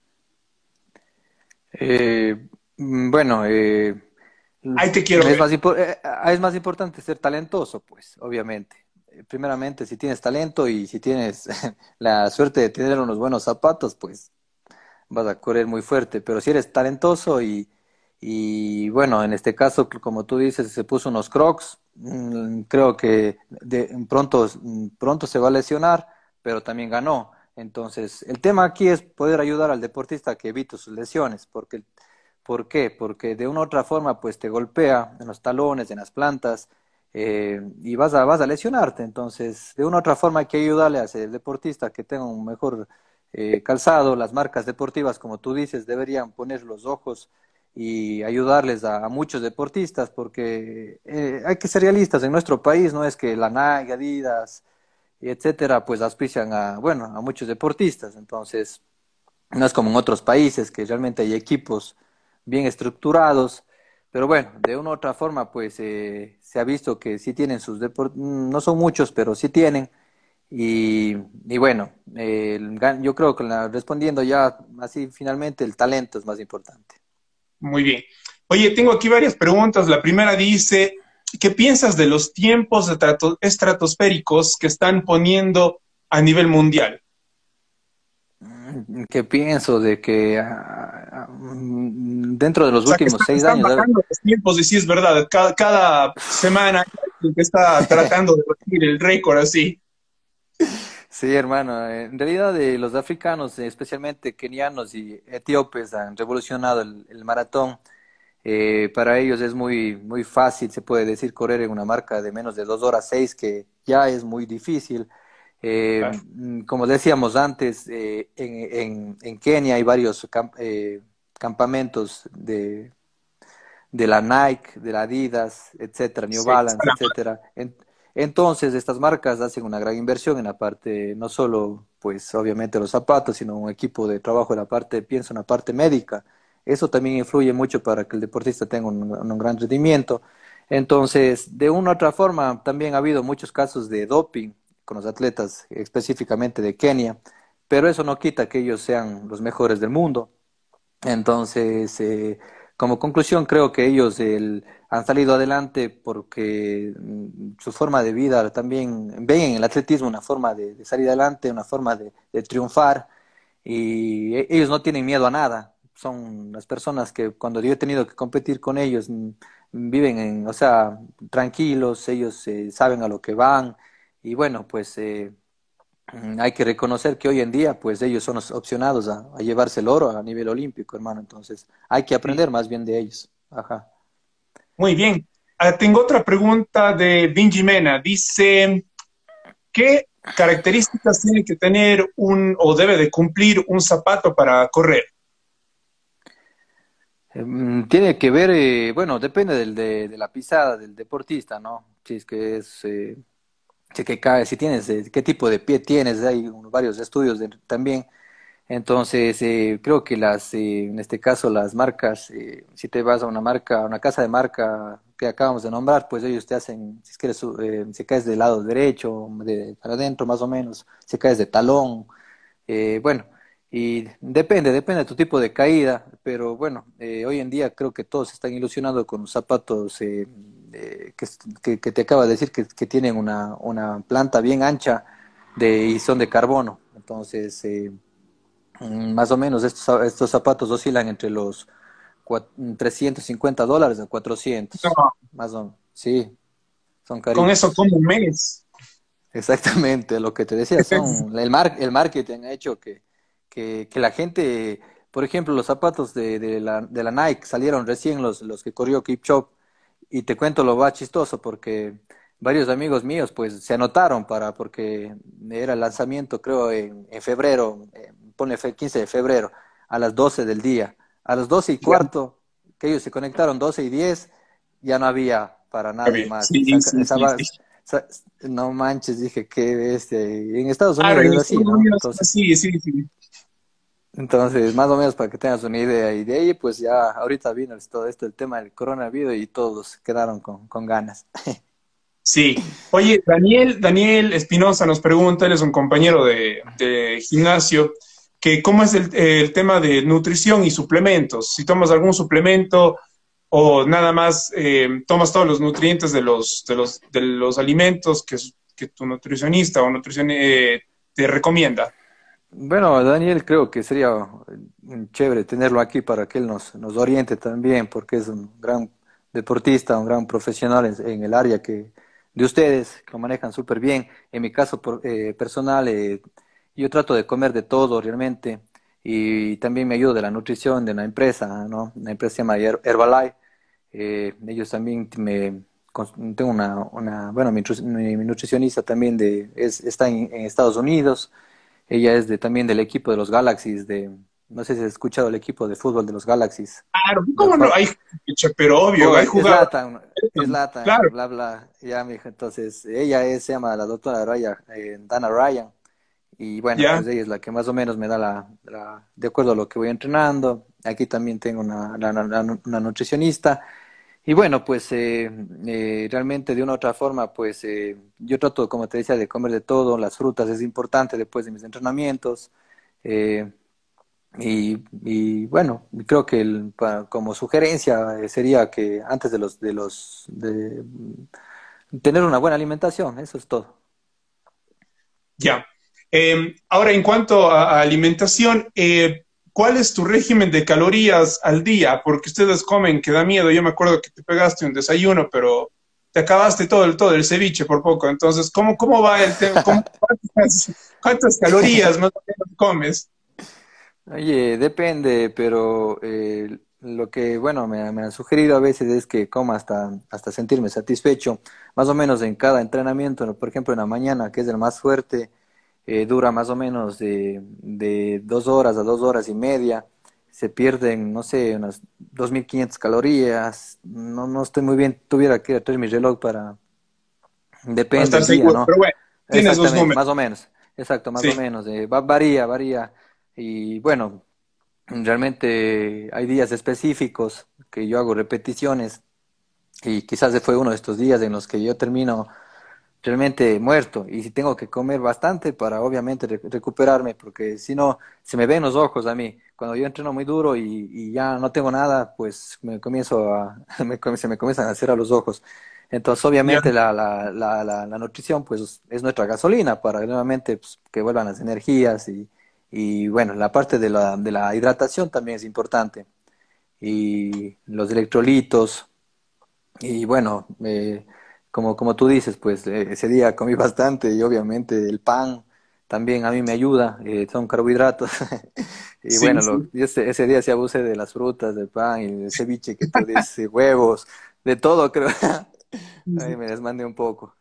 Eh, mm, bueno, eh, Ahí te quiero es ver. más, impo- eh, ah, es más importante ser talentoso, pues, obviamente. Eh, Primeramente, si tienes talento y si tienes la suerte de tener unos buenos zapatos, pues vas a correr muy fuerte. Pero si eres talentoso y, y bueno, en este caso, como tú dices, se puso unos Crocs, mm, creo que de, pronto, mm, pronto se va a lesionar, pero también ganó. Entonces, el tema aquí es poder ayudar al deportista a que evite sus lesiones, porque ¿por qué? Porque de una u otra forma, pues te golpea en los talones, en las plantas, eh, y vas a, vas a lesionarte. Entonces, de una u otra forma hay que ayudarle a ese deportista que tenga un mejor eh, calzado. Las marcas deportivas, como tú dices, deberían poner los ojos y ayudarles a, a muchos deportistas, porque eh, hay que ser realistas. En nuestro país no es que la Nike, Adidas, etcétera, pues auspician a, bueno, a muchos deportistas. Entonces, no es como en otros países que realmente hay equipos bien estructurados, pero bueno, de una u otra forma, pues eh, se ha visto que sí tienen sus deportes, no son muchos, pero sí tienen. Y, y bueno, eh, el gan- yo creo que la- respondiendo ya así finalmente, el talento es más importante. Muy bien. Oye, tengo aquí varias preguntas. La primera dice, ¿qué piensas de los tiempos de trato- estratosféricos que están poniendo a nivel mundial? Mm, ¿Qué pienso de que ah, ah, mm, dentro de O los sea, que últimos están, seis están años, debe- bajando los tiempos y sí es verdad, cada, cada semana hay alguien que está tratando de batir el récord así. Sí, hermano, en realidad eh, los africanos, eh, especialmente kenianos y etíopes, han revolucionado el, el maratón. Eh, para ellos es muy, muy fácil, se puede decir, correr en una marca de menos de dos horas seis, que ya es muy difícil. Eh, Claro. mm, como decíamos antes, eh, en, en, en Kenia hay varios camp- eh, campamentos de, de la Nike, de la Adidas, etcétera, New Sí, está Balance, la etcétera. En- entonces, estas marcas hacen una gran inversión en la parte, no solo, pues, obviamente los zapatos, sino un equipo de trabajo en la parte, pienso en la parte médica. Eso también influye mucho para que el deportista tenga un, un gran rendimiento. Entonces, de una u otra forma, también ha habido muchos casos de doping con los atletas, específicamente de Kenia, pero eso no quita que ellos sean los mejores del mundo. Entonces, eh, como conclusión, creo que ellos el- han salido adelante porque mm, su forma de vida también ven en el atletismo una forma de, de salir adelante, una forma de, de triunfar, y e- ellos no tienen miedo a nada. Son las personas que cuando yo he tenido que competir con ellos mm, viven en, o sea, tranquilos, ellos eh, saben a lo que van, y bueno, pues eh, Mm, hay que reconocer que hoy en día, pues ellos son los opcionados a, a llevarse el oro a nivel olímpico, hermano. Entonces, hay que sí. aprender más bien de ellos. Ajá. Muy bien. Ah, tengo otra pregunta de Benji Mena. Dice, ¿qué características tiene que tener un o debe de cumplir un zapato para correr? Eh, mm, tiene que ver, eh, bueno, depende del, de, de la pisada del deportista, ¿no? Si es que es, eh, si que cae, si tienes, eh, qué tipo de pie tienes, hay un- varios estudios de- también. Entonces, eh, creo que las, eh, en este caso, las marcas, eh, si te vas a una marca, a una casa de marca que acabamos de nombrar, pues ellos te hacen, si quieres, eh, si caes del lado derecho, de, para adentro más o menos, si caes de talón, eh, bueno, y depende, depende de tu tipo de caída, pero bueno, eh, hoy en día creo que todos están ilusionando con los zapatos eh, eh, que, que, que te acaba de decir que, que tienen una, una planta bien ancha de, y son de carbono. Entonces, eh, Mm, más o menos estos, za- estos zapatos oscilan entre los cua- trescientos cincuenta dólares a cuatrocientos. No, Más o menos. Sí, son con eso caritos. como un mes. Exactamente, lo que te decía, son el mar, el marketing ha hecho que, que, que la gente, por ejemplo, los zapatos de, de la, de la Nike salieron recién los, los que corrió Kipchoge, y te cuento lo más chistoso porque varios amigos míos pues se anotaron para, porque era el lanzamiento creo en, en febrero, pone fe- quince de febrero, a las doce del día. A las doce y Ya, cuarto, que ellos se conectaron, doce y diez, ya no había para a nadie ver, más. sí, Saca- sí, sí, estaba- sí. sa- no manches, dije, qué bestia. Y en Estados Claro, Unidos en es así, Estados ¿no? Unidos, Entonces, sí, sí, sí. entonces, más o menos para que tengas una idea. Y de ahí, pues ya ahorita vino todo esto, el tema del coronavirus y todos quedaron con, con ganas. Sí. Oye, Daniel, Daniel Espinosa nos pregunta, él es un compañero de, de gimnasio, que cómo es el, el tema de nutrición y suplementos. Si tomas algún suplemento o nada más eh, tomas todos los nutrientes de los, de los, de los alimentos que, que tu nutricionista o nutrición eh, te recomienda. Bueno, Daniel, creo que sería mm, chévere tenerlo aquí para que él nos, nos oriente también, porque es un gran deportista, un gran profesional en, en el área que de ustedes, que lo manejan súper bien. En mi caso por- eh, personal, eh, yo trato de comer de todo realmente y también me ayudo de la nutrición de una empresa, ¿no? Una empresa se llama Her- Herbalife. Eh, ellos también me... cons- Tengo una, una bueno, mi, nutri- mi- mi nutricionista también de, es, está en en Estados Unidos. Ella es de, también del equipo de los Galaxies, de, no sé si has escuchado el equipo de fútbol de los Galaxies, Claro, del ¿cómo no? cual Hay, pero obvio, hay joder, es jugadores. Latan, es Latan, Claro, bla, bla, ya, mija, entonces, ella es, se llama la doctora Raya, eh, Dana Ryan, y bueno, ya. pues ella es la que más o menos me da la, la- de acuerdo a lo que voy entrenando, aquí también tengo una, la- la- la- una nutricionista, y bueno, pues eh, eh, realmente de una u otra forma, pues eh, yo trato, como te decía, de comer de todo, las frutas es importante después de mis entrenamientos. eh, y, y, bueno, creo que el- pa- como sugerencia eh, sería que antes de los de los de mm, tener una buena alimentación, eso es todo. Ya. Eh, ahora, en cuanto a, a alimentación, eh, ¿cuál es tu régimen de calorías al día? Porque ustedes comen, que da miedo. Yo me acuerdo que te pegaste un desayuno, pero te acabaste todo el, todo el ceviche por poco. Entonces, ¿cómo, cómo va el tema? ¿Cómo, cuántas, cuántas calorías más o menos comes? Oye, depende, pero eh, lo que, bueno, me, me han sugerido a veces es que coma hasta, hasta sentirme satisfecho, más o menos en cada entrenamiento, ¿no? Por ejemplo, en la mañana, que es el más fuerte, eh, dura más o menos de, de dos horas a dos horas y media, se pierden, no sé, unas dos mil quinientas calorías, no, no estoy muy bien, tuviera que traer mi reloj para, Para depende estar el día, seguro. ¿no? Pero bueno, tienes los Exactamente, números. más o menos, exacto, más o Sí. menos, eh, va- varía, varía, y bueno. Realmente hay días específicos que yo hago repeticiones y quizás ese fue uno de estos días en los que yo termino realmente muerto y si tengo que comer bastante para obviamente re- recuperarme porque si no se me ven los ojos a mí. Cuando yo entreno muy duro y, y ya no tengo nada, pues me comienzo a, me com- se me comienzan a hacer a los ojos. Entonces Ya. obviamente la, la, la, la, la nutrición pues es nuestra gasolina para nuevamente pues, que vuelvan las energías y, y bueno, la parte de la, de la hidratación también es importante y los electrolitos y bueno, eh, como, como tú dices, pues eh, ese día comí bastante y obviamente el pan también a mí me ayuda, eh, son carbohidratos. Y Sí, bueno, lo, sí. y ese, ese día sí abusé de las frutas, del pan y del ceviche que tú dices, huevos, de todo creo. Ahí me desmandé un poco.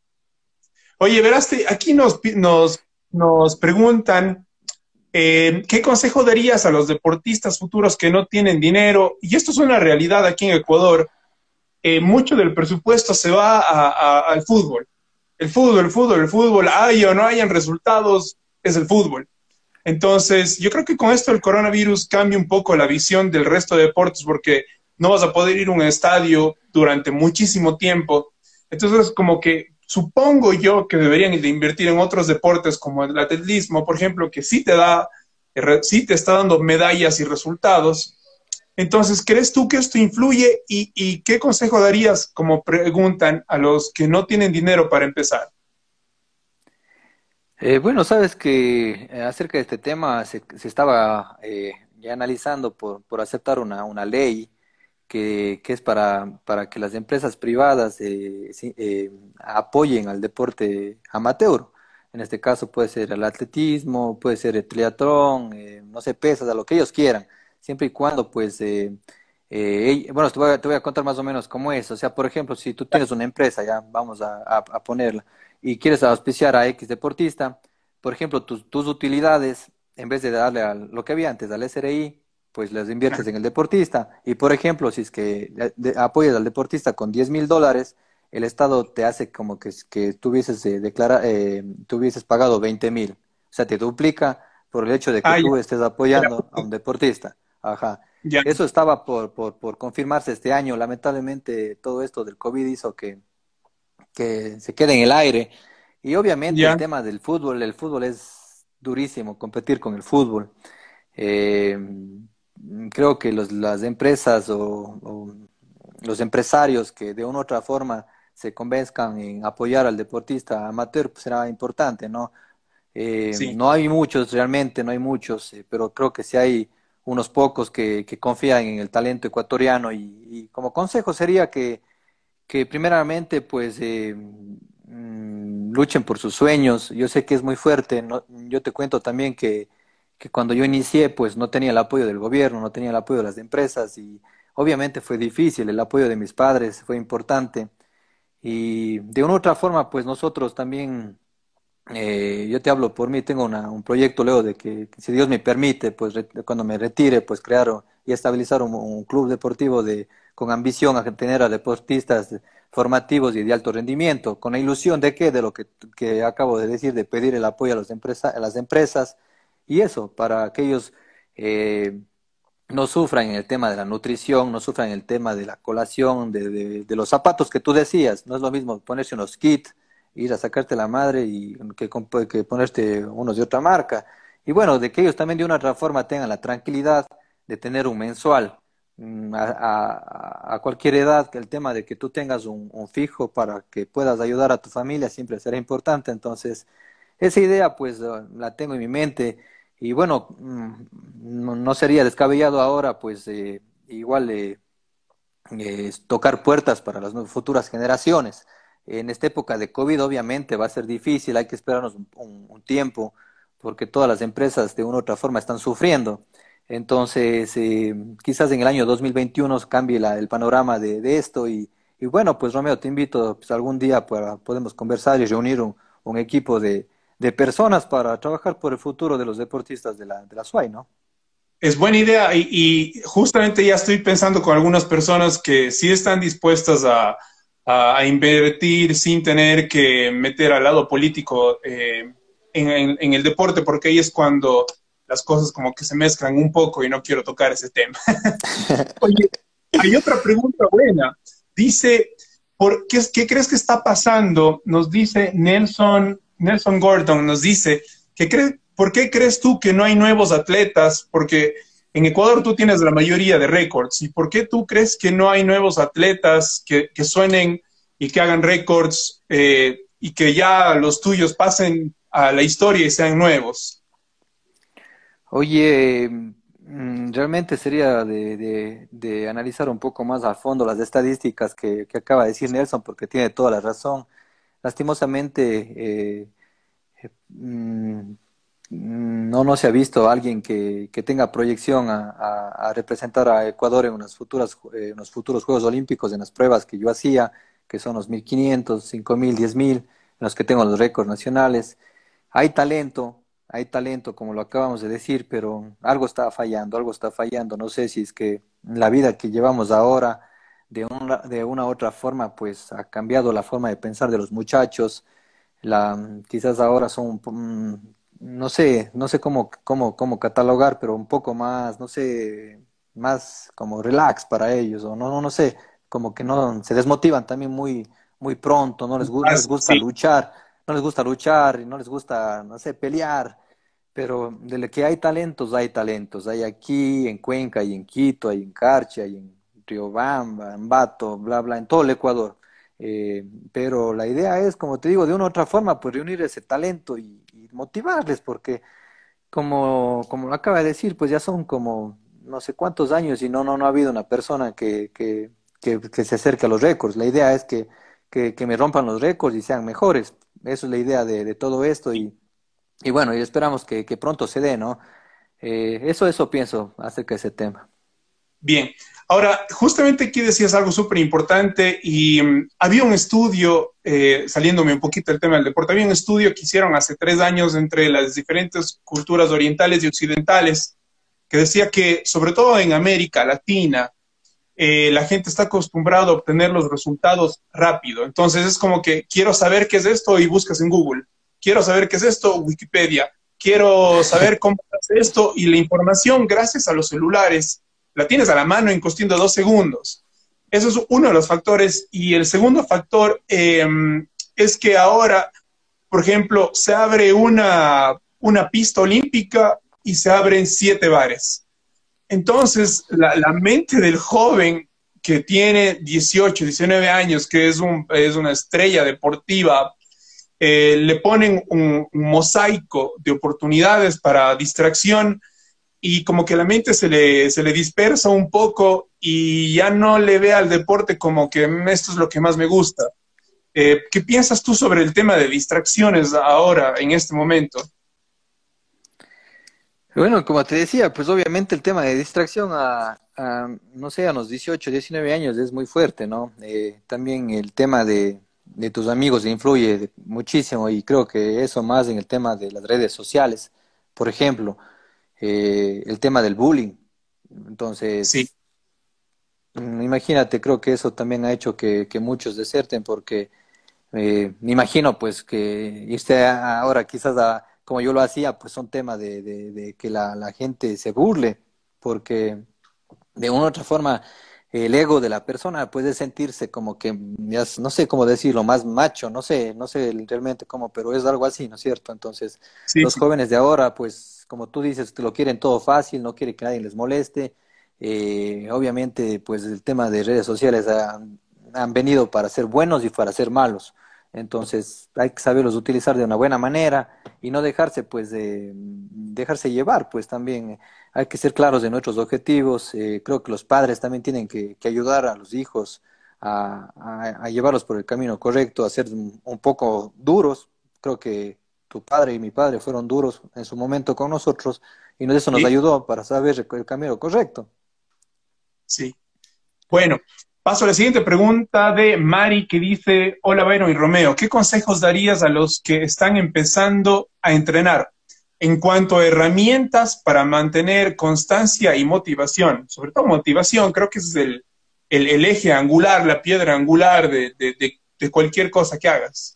Oye, verás, te- aquí nos, pi- nos, nos preguntan. Eh, ¿qué consejo darías a los deportistas futuros que no tienen dinero? Y esto es una realidad aquí en Ecuador. Eh, mucho del presupuesto se va a- a- al fútbol. El fútbol, el fútbol, el fútbol, hay o no hayan resultados, es el fútbol. Entonces, yo creo que con esto el coronavirus cambia un poco la visión del resto de deportes porque no vas a poder ir a un estadio durante muchísimo tiempo. Entonces, como que supongo yo que deberían de invertir en otros deportes como el atletismo, por ejemplo, que sí te da, sí te está dando medallas y resultados. Entonces, ¿crees tú que esto influye y, y qué consejo darías, como preguntan, a los que no tienen dinero para empezar? Eh, bueno, sabes que eh, acerca de este tema se, se estaba eh, ya analizando por, por aceptar una, una ley que, que es para, para que las empresas privadas eh, sí, eh, apoyen al deporte amateur. En este caso puede ser el atletismo, puede ser el triatlón, eh, no sé, pesas, a lo que ellos quieran, siempre y cuando pues, eh, eh, ell- bueno, te voy a, te voy a contar más o menos cómo es. O sea, por ejemplo, si tú tienes una empresa, ya vamos a, a, a ponerla, y quieres auspiciar a X deportista, por ejemplo, tus, tus utilidades en vez de darle a lo que había antes, al S R I, pues les inviertes en el deportista. Y por ejemplo, si es que de- de- apoyas al deportista con diez mil dólares, el Estado te hace como que, que tuvieses, eh, declara, eh, tuvieses pagado veinte mil. O sea, te duplica por el hecho de que Ah, ya, tú estés era apoyando a justo. un deportista. Ajá. Ya, Eso estaba por, por, por confirmarse este año. Lamentablemente, todo esto del COVID hizo que que se quede en el aire. Y obviamente el ya, tema del fútbol, el fútbol es durísimo, competir con el fútbol. Eh, Creo que los, las empresas o, o los empresarios que de una u otra forma se convenzcan en apoyar al deportista amateur, pues será importante, ¿no? Eh, sí. no hay muchos realmente, no hay muchos, eh, pero creo que sí hay unos pocos que, que confían en el talento ecuatoriano y, y como consejo sería que que primeramente pues eh, mm, luchen por sus sueños. Yo sé que es muy fuerte, ¿no? Yo te cuento también que, que cuando yo inicié pues no tenía el apoyo del gobierno, no tenía el apoyo de las empresas y obviamente fue difícil, el apoyo de mis padres fue importante y de una u otra forma pues nosotros también eh, yo te hablo por mí, tengo una- un proyecto luego de que, que si Dios me permite, pues re- cuando me retire, pues crear o- y estabilizar un, un club deportivo de, con ambición a tener a deportistas formativos y de alto rendimiento, con la ilusión de que, de lo que, que acabo de decir, de pedir el apoyo a, los empresa, a las empresas y eso, para que ellos eh, no sufran en el tema de la nutrición, no sufran en el tema de la colación, de, de, de los zapatos que tú decías. No es lo mismo ponerse unos kits, ir a sacarte la madre y que, comp- que ponerte unos de otra marca. Y bueno, de que ellos también de una u otra forma tengan la tranquilidad de tener un mensual mm, a, a- a cualquier edad, que el tema de que tú tengas un, un fijo para que puedas ayudar a tu familia siempre será importante. Entonces, esa idea pues eh, la tengo en mi mente y bueno, mm, no, no sería descabellado ahora pues eh, igual eh, eh, tocar puertas para las nue- futuras generaciones. En esta época de COVID obviamente va a ser difícil, hay que esperarnos un, un- un tiempo porque todas las empresas de una u otra forma están sufriendo. Entonces, eh, quizás en el año dos mil veintiuno cambie la- el panorama de, de esto y, y bueno, pues Romeo, te invito pues, algún día para podemos conversar y reunir un, un equipo de, de personas para trabajar por el futuro de los deportistas de la, de la S U A Y, ¿no? Es buena idea y, y justamente ya estoy pensando con algunas personas que sí están dispuestas a, a- a invertir sin tener que meter al lado político eh, en, en- en el deporte, porque ahí es cuando las cosas como que se mezclan un poco y no quiero tocar ese tema. Oye, hay otra pregunta buena. Dice, ¿por qué, qué crees que está pasando? Nos dice Nelson, Nelson Gordon, nos dice, que cree, ¿por qué crees tú que no hay nuevos atletas? Porque en Ecuador tú tienes la mayoría de récords. ¿Y por qué tú crees que no hay nuevos atletas que, que suenen y que hagan récords eh, y que ya los tuyos pasen a la historia y sean nuevos? Oye, mm, realmente sería de, de- de analizar un poco más a fondo las estadísticas que, que acaba de decir Nelson, porque tiene toda la razón. Lastimosamente, eh, mm, no, no se ha visto a alguien que, que tenga proyección a, a- a representar a Ecuador en unas futuras, eh, unos futuros Juegos Olímpicos, en las pruebas que yo hacía, que son los mil quinientos, cinco mil, diez mil, en los que tengo los récords nacionales. Hay talento, hay talento, como lo acabamos de decir, pero algo está fallando, algo está fallando. No sé si es que la vida que llevamos ahora, de una, de una u otra forma, pues ha cambiado la forma de pensar de los muchachos. La, quizás ahora son, un po- mm, no sé, no sé cómo, cómo, cómo catalogar, pero un poco más, no sé, más como relax para ellos, o no, no, no sé, como que no, se desmotivan también muy, muy pronto, no les, gu- no Ah, les gusta sí, luchar, no les gusta luchar, y no les gusta, no sé, pelear, pero de lo que hay talentos, hay talentos, hay aquí en Cuenca, hay en Quito, hay en Carchi, hay en Riobamba, en Bato, bla, bla, en todo el Ecuador. Eh, pero la idea es, como te digo, de una u otra forma, pues reunir ese talento y, y motivarles, porque como, como lo acaba de decir, pues ya son como no sé cuántos años y no, no, no ha habido una persona que, que, que, que se acerque a los récords. La idea es que, que, que me rompan los récords y sean mejores. Eso es la idea de, de todo esto y, y bueno, y esperamos que, que pronto se dé, ¿no? Eh, eso, eso pienso acerca de ese tema. Bien. Ahora, justamente aquí decías algo súper importante y mm, había un estudio, eh, saliéndome un poquito del tema del deporte, había un estudio que hicieron hace tres años entre las diferentes culturas orientales y occidentales que decía que, sobre todo en América Latina, eh, la gente está acostumbrada a obtener los resultados rápido. Entonces es como que quiero saber qué es esto y buscas en Google. Quiero saber qué es esto, Wikipedia. Quiero saber cómo hace esto y la información, gracias a los celulares, la tienes a la mano en cuestión de dos segundos. Eso es uno de los factores. Y el segundo factor eh, es que ahora, por ejemplo, se abre una, una pista olímpica y se abren siete bares. Entonces, la, la mente del joven que tiene dieciocho, diecinueve años, que es, un, es una estrella deportiva, eh, le ponen un, un mosaico de oportunidades para distracción y como que la mente se le, se le dispersa un poco y ya no le ve al deporte como que "Mm, esto es lo que más me gusta". Eh, ¿qué piensas tú sobre el tema de distracciones ahora, en este momento? Bueno, como te decía, pues obviamente el tema de distracción a, a, no sé, a los dieciocho, diecinueve años es muy fuerte, ¿no? Eh, también el tema de, de tus amigos influye de- muchísimo y creo que eso más en el tema de las redes sociales. Por ejemplo, eh, el tema del bullying. Sí, Entonces, mm, imagínate, creo que eso también ha hecho que, que muchos deserten porque eh, me imagino pues que irse a- ahora quizás a, como yo lo hacía, pues son temas de, de, de que la, la gente se burle, porque de una u otra forma el ego de la persona puede sentirse como que, ya s- no sé cómo decirlo, más macho, no sé, no sé realmente cómo, pero es algo así, ¿no es cierto? Entonces, sí, los sí. jóvenes de ahora, pues como tú dices, que lo quieren todo fácil, no quieren que nadie les moleste. Eh, obviamente, pues el tema de redes sociales han, han venido para ser buenos y para ser malos. Entonces, hay que saberlos utilizar de una buena manera y no dejarse, pues, de, dejarse llevar, pues también hay que ser claros de nuestros objetivos. Eh, creo que los padres también tienen que, que ayudar a los hijos a, a- a llevarlos por el camino correcto, a ser un, un poco duros. Creo que tu padre y mi padre fueron duros en su momento con nosotros y eso nos Sí, ayudó para saber el, el camino correcto. sí. Bueno, paso a la siguiente pregunta de Mari que dice, hola Byron y Romeo, ¿qué consejos darías a los que están empezando a entrenar en cuanto a herramientas para mantener constancia y motivación? Sobre todo motivación, creo que ese es el, el, el eje angular, la piedra angular de, de, de, de cualquier cosa que hagas.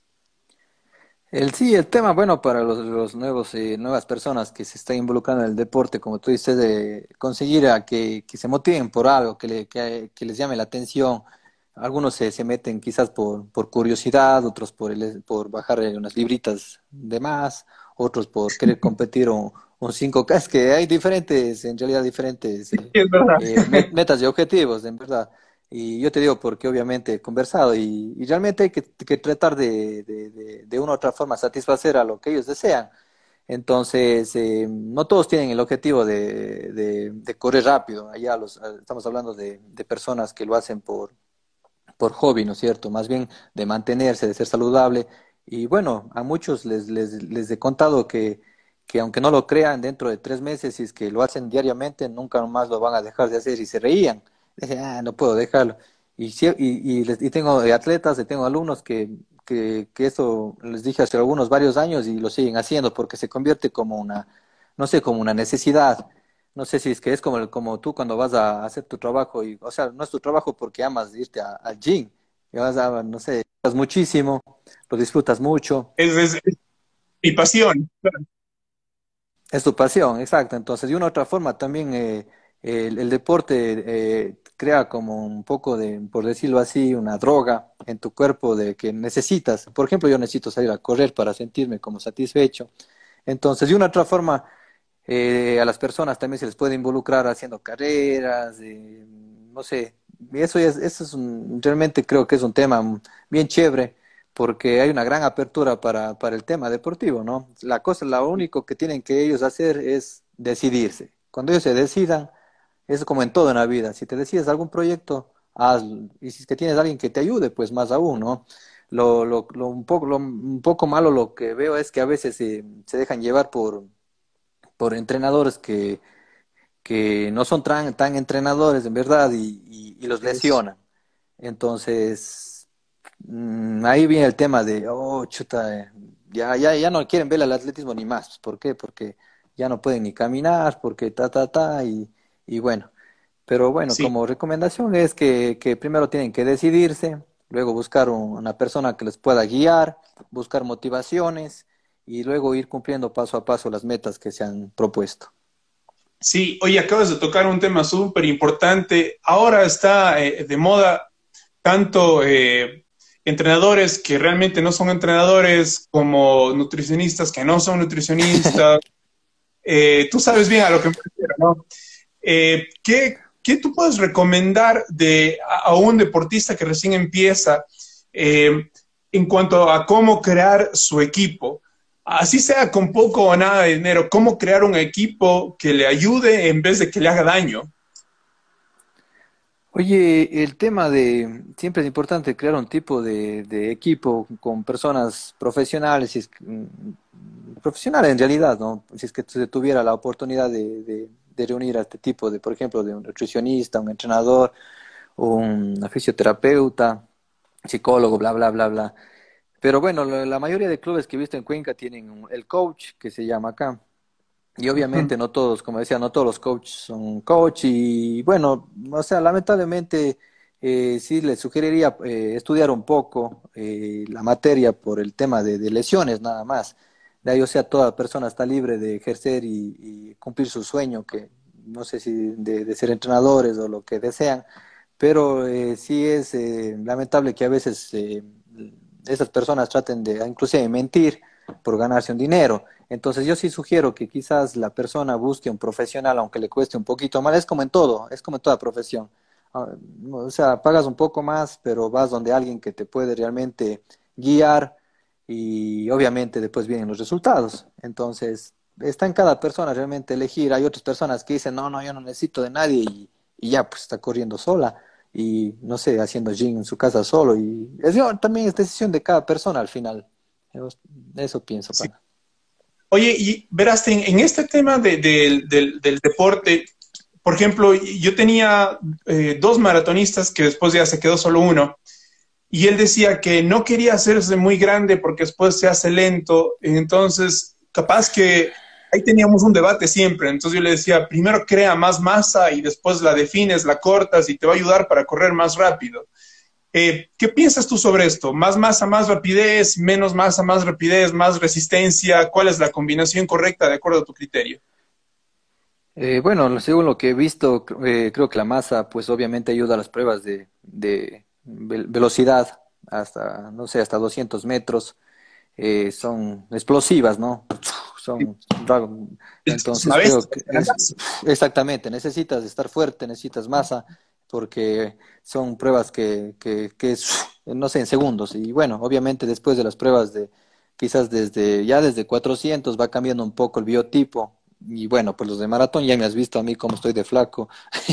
El sí, el tema, bueno, para los, los nuevos, eh, nuevas personas que se están involucrando en el deporte, como tú dices, de conseguir a que, que se motiven por algo, que, le- que, que les llame la atención. Algunos se, se meten quizás por, por curiosidad, otros por, el, por bajar eh, unas libritas de más, otros por querer competir un, un cinco K. Es que hay diferentes, en realidad diferentes Sí, eh, es verdad. eh, met- metas y objetivos, en verdad. Y yo te digo porque obviamente he conversado y, y realmente hay que, que tratar de, de, de, de una u otra forma satisfacer a lo que ellos desean. Entonces, eh, no todos tienen el objetivo de, de, de correr rápido. Allá los, eh, estamos hablando de, de personas que lo hacen por, por hobby, ¿no es cierto? Más bien de mantenerse, de ser saludable. Y bueno, a muchos les, les, les he contado que, que aunque no lo crean, dentro de tres meses, si es que lo hacen diariamente, nunca más lo van a dejar de hacer y se reían. Dicen, ah, no puedo dejarlo. Y, sí- y, y, les- y tengo atletas, y tengo alumnos que, que, que eso les dije hace algunos varios años y lo siguen haciendo porque se convierte como una, no sé, como una necesidad. No sé si es que es como, como tú cuando vas a hacer tu trabajo, y, o sea, no es tu trabajo porque amas irte a- al gym, y vas a, no sé, disfrutas muchísimo, lo disfrutas mucho, Es, es, es mi pasión. es tu pasión, exacto. Entonces, de una u otra forma, también eh, el, el deporte eh, crea como un poco de, por decirlo así, una droga en tu cuerpo de que necesitas. Por ejemplo, yo necesito salir a correr para sentirme como satisfecho. Entonces, de una u otra forma, eh, a las personas también se les puede involucrar haciendo carreras, eh, no sé, y eso es, eso es un- realmente creo que es un tema mm, bien chévere porque hay una gran apertura para, para el tema deportivo, ¿no? La cosa, lo único que tienen que ellos hacer es decidirse. Cuando ellos se decidan, es como en todo en la vida, si te decides algún proyecto, hazlo, y si es que tienes alguien que te ayude, pues más aún, ¿no? Lo, lo, lo un poco, lo, un poco malo lo que veo es que a veces se, se dejan llevar por por entrenadores que, que no son tan, tan entrenadores en verdad y, y, y los lesionan. Entonces, mmm, ahí viene el tema de, oh, chuta, eh, ya, ya, ya no quieren ver el atletismo ni más. ¿Por qué? Porque ya no pueden ni caminar, porque ta, ta, ta, y, y bueno. Pero bueno, Sí. como recomendación es que, que primero tienen que decidirse, luego buscar un- una persona que les pueda guiar, buscar motivaciones y luego ir cumpliendo paso a paso las metas que se han propuesto. Sí, oye, acabas de tocar un tema súper importante. Ahora está eh, de moda tanto eh, entrenadores que realmente no son entrenadores como nutricionistas que no son nutricionistas. Eh, tú sabes bien a lo que me refiero, ¿no? Eh, ¿qué, qué tú puedes recomendar de, a, a un deportista que recién empieza eh, en cuanto a cómo crear su equipo? Así sea con poco o nada de dinero, cómo crear un equipo que le ayude en vez de que le haga daño. Oye, el tema de, siempre es importante crear un tipo de, de equipo con personas profesionales, si es que- mm, profesionales en realidad, ¿no? Si es que se tuviera la oportunidad de, de, de reunir a este tipo de, por ejemplo, de un nutricionista, un entrenador, un fisioterapeuta, psicólogo, bla, bla, bla, bla. Pero bueno, la, la mayoría de clubes que he visto en Cuenca tienen un- el coach, que se llama acá. Y Ujú. obviamente no todos, como decía, no todos los coaches son coach y bueno, o sea, lamentablemente eh, sí les sugeriría eh, estudiar un poco eh, la materia por el tema de, de lesiones nada más. De ahí, o sea, toda persona está libre de ejercer y, y cumplir su sueño, que no sé si de, de ser entrenadores o lo que desean, pero eh, sí es eh, lamentable que a veces eh, esas personas traten de inclusive mentir por ganarse un dinero. Entonces yo sí sugiero que quizás la persona busque un profesional, aunque le cueste un poquito más. Es como en todo, es como en toda profesión. Ah, o sea, pagas un poco más, pero vas donde alguien que te puede realmente guiar y obviamente después vienen los resultados. Entonces, está en cada persona realmente elegir. Hay otras personas que dicen, no, no, yo no necesito de nadie y, y ya, pues está corriendo sola y no sé, haciendo gym en su casa solo. Y es, también es decisión de cada persona al final. Eso pienso, Sí. pana. Oye, y verás, en, en este tema de- del del- del deporte, por ejemplo, yo tenía eh, dos maratonistas que después ya se quedó solo uno. Y él decía que no quería hacerse muy grande porque después se hace lento. Entonces, capaz que ahí teníamos un debate siempre. Entonces yo le decía, primero crea más masa y después la defines, la cortas y te va a ayudar para correr más rápido. Eh, ¿qué piensas tú sobre esto? ¿Más masa, más rapidez? ¿Menos masa, más rapidez? ¿Más resistencia? ¿Cuál es la combinación correcta de acuerdo a tu criterio? Eh, bueno, según lo que he visto, eh, creo que la masa, pues obviamente ayuda a las pruebas de, de ve- velocidad hasta, no sé, hasta doscientos metros. Eh, son explosivas, ¿no? Son, Es una entonces creo bestia, que es es exactamente, necesitas estar fuerte, necesitas masa, porque son pruebas que, que, que es, no sé, en segundos. Y bueno, obviamente después de las pruebas de, quizás desde, ya desde cuatrocientos va cambiando un poco el biotipo. Y bueno, pues los de maratón ya me has visto a mí cómo estoy de flaco.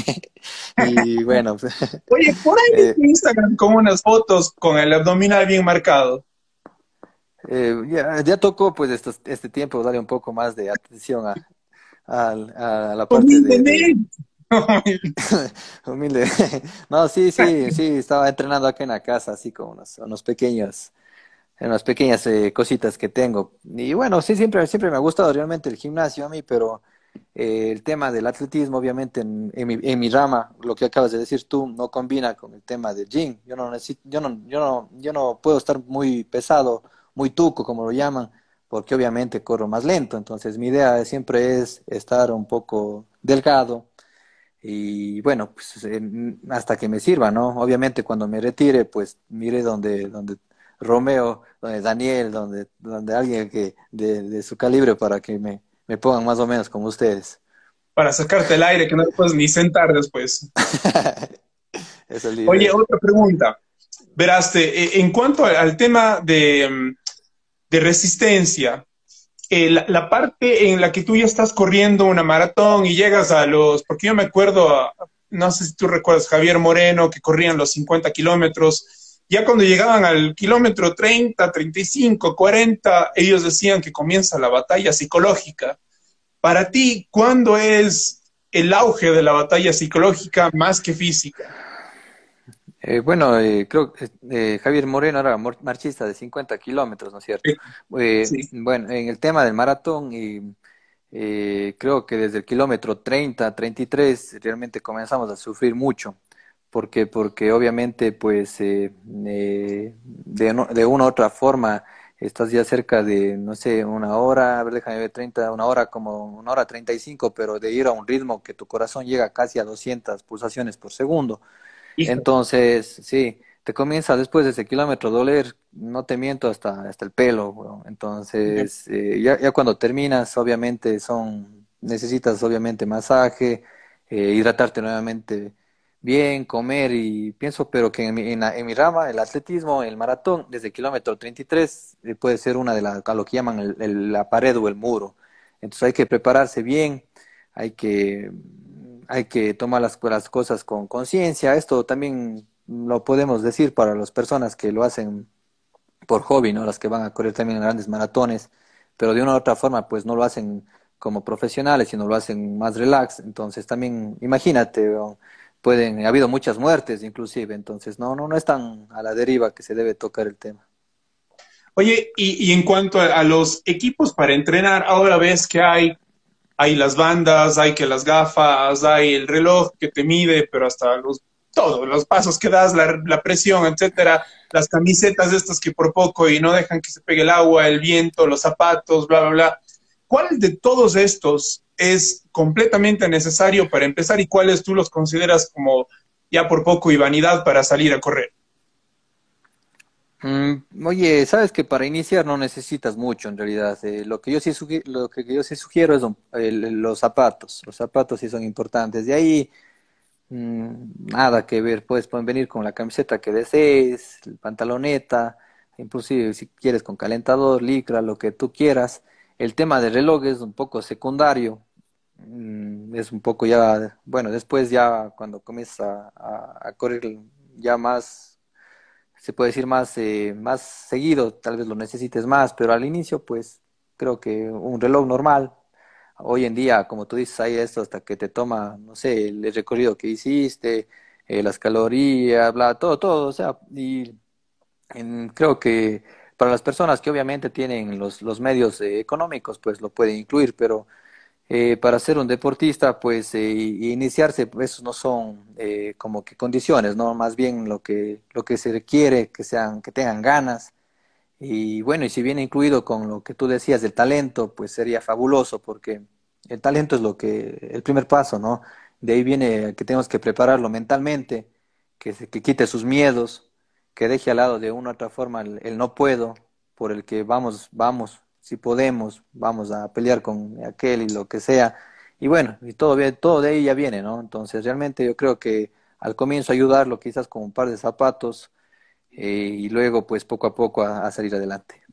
Y bueno, Oye, por ahí vi eh, en Instagram como unas fotos con el abdominal bien marcado. Eh, ya, ya tocó pues estos- este tiempo darle un poco más de atención a, al- a la parte de, de Humildemente. humilde. No, sí, sí, sí, estaba entrenando acá en la casa, así con unos, unos pequeños, unas pequeñas eh, cositas que tengo. Y bueno, sí, siempre, siempre me ha gustado realmente el gimnasio a mí, pero eh, el tema del atletismo, obviamente en, en mi, en mi rama, lo que acabas de decir tú, no combina con el tema del gym. Yo no necesito, yo no, yo no, yo no puedo estar muy pesado, muy tuco, como lo llaman, porque obviamente corro más lento. Entonces, mi idea siempre es estar un poco delgado y bueno, pues en- hasta que me sirva, ¿no? Obviamente cuando me retire, pues mire donde, donde Romeo, donde Daniel, donde, donde alguien que de, de su calibre para que me, me pongan más o menos como ustedes. Para sacarte el aire que no te puedes ni sentar después. Esa es la Oye, idea. otra pregunta. Verás, te- eh, en cuanto al, al tema de, mm, de resistencia, eh, la, la parte en la que tú ya estás corriendo una maratón y llegas a los, porque yo me acuerdo, a- no sé si tú recuerdas Javier Moreno, que corrían los cincuenta kilómetros, ya cuando llegaban al kilómetro treinta, treinta y cinco, cuarenta, ellos decían que comienza la batalla psicológica. Para ti, ¿cuándo es el auge de la batalla psicológica más que física? Eh, bueno, eh, creo que eh, Javier Moreno era mor- marchista de cincuenta kilómetros, ¿no es cierto? Sí, Eh, sí. bueno, en el tema del maratón, y, eh, creo que desde el kilómetro treinta, treinta y tres, realmente comenzamos a sufrir mucho. ¿Por qué? Porque obviamente, pues, eh, eh, de, no- de una u otra forma, estás ya cerca de, no sé, una hora, a ver, déjame ver, treinta, una hora como una hora treinta y cinco, pero de ir a un ritmo que tu corazón llega casi a doscientas pulsaciones por segundo. Hijo. Entonces, sí, te comienza después de ese kilómetro a doler, no te miento, hasta, hasta el pelo, weón. Entonces, eh, ya, ya cuando terminas, obviamente son, necesitas obviamente masaje, eh, hidratarte nuevamente bien, comer y pienso, pero que en mi, en la- en mi rama, el atletismo, el maratón, desde el kilómetro treinta y tres, eh, puede ser una de las, a lo que llaman el- el- la pared o el muro. Entonces hay que prepararse bien, hay que hay que tomar las, las cosas con conciencia. Esto también lo podemos decir para las personas que lo hacen por hobby, ¿no? Las que van a correr también grandes maratones, pero de una u otra forma, pues no lo hacen como profesionales, sino lo hacen más relax. Entonces también, imagínate, o pueden, ha habido muchas muertes inclusive, entonces no, no, no es tan a la deriva que se debe tocar el tema. Oye, y, y en cuanto a, a los equipos para entrenar, ahora ves que hay, hay las bandas, hay que las gafas, hay el reloj que te mide, pero hasta los, todos los pasos que das, la, la presión, etcétera, las camisetas estas que por poco y no dejan que se pegue el agua, el viento, los zapatos, bla, bla, bla. ¿Cuál de todos estos es completamente necesario para empezar y cuáles tú los consideras como ya por poco y vanidad para salir a correr? Mm, oye, sabes que para iniciar no necesitas mucho en realidad. Eh, lo que yo sí sugi- lo que yo sí sugiero es un- el- los zapatos. Los zapatos sí son importantes. De ahí, mm, nada que ver. Puedes, pueden venir con la camiseta que desees, el pantaloneta, inclusive si quieres con calentador, licra, lo que tú quieras. El tema del reloj es un poco secundario. Mm, es un poco ya, bueno, después ya cuando comienzas a, a a correr ya más se puede decir más, eh, más seguido, tal vez lo necesites más, pero al inicio, pues creo que un reloj normal. Hoy en día, como tú dices, hay esto hasta que te toma, no sé, el, el recorrido que hiciste, eh, las calorías, bla, todo, todo, o sea, y en- creo que para las personas que obviamente tienen los, los medios eh, económicos, pues lo pueden incluir, pero eh, para ser un deportista, pues, eh, y- y iniciarse, pues, esos no son eh, como que condiciones, ¿no? Más bien lo que, lo que se requiere, que sean, que tengan ganas. Y bueno, y si viene incluido con lo que tú decías del talento, pues sería fabuloso, porque el talento es lo que, el primer paso, ¿no? De ahí viene que tenemos que prepararlo mentalmente, que, se- que quite sus miedos, que deje al lado de una u otra forma el, el no puedo, por el que vamos, vamos, si podemos, vamos a pelear con aquel y lo que sea. Y bueno, y todo, bien- todo de ahí ya viene, ¿no? Entonces realmente yo creo que al comienzo ayudarlo quizás con un par de zapatos, eh, y luego pues poco a poco a, a salir adelante.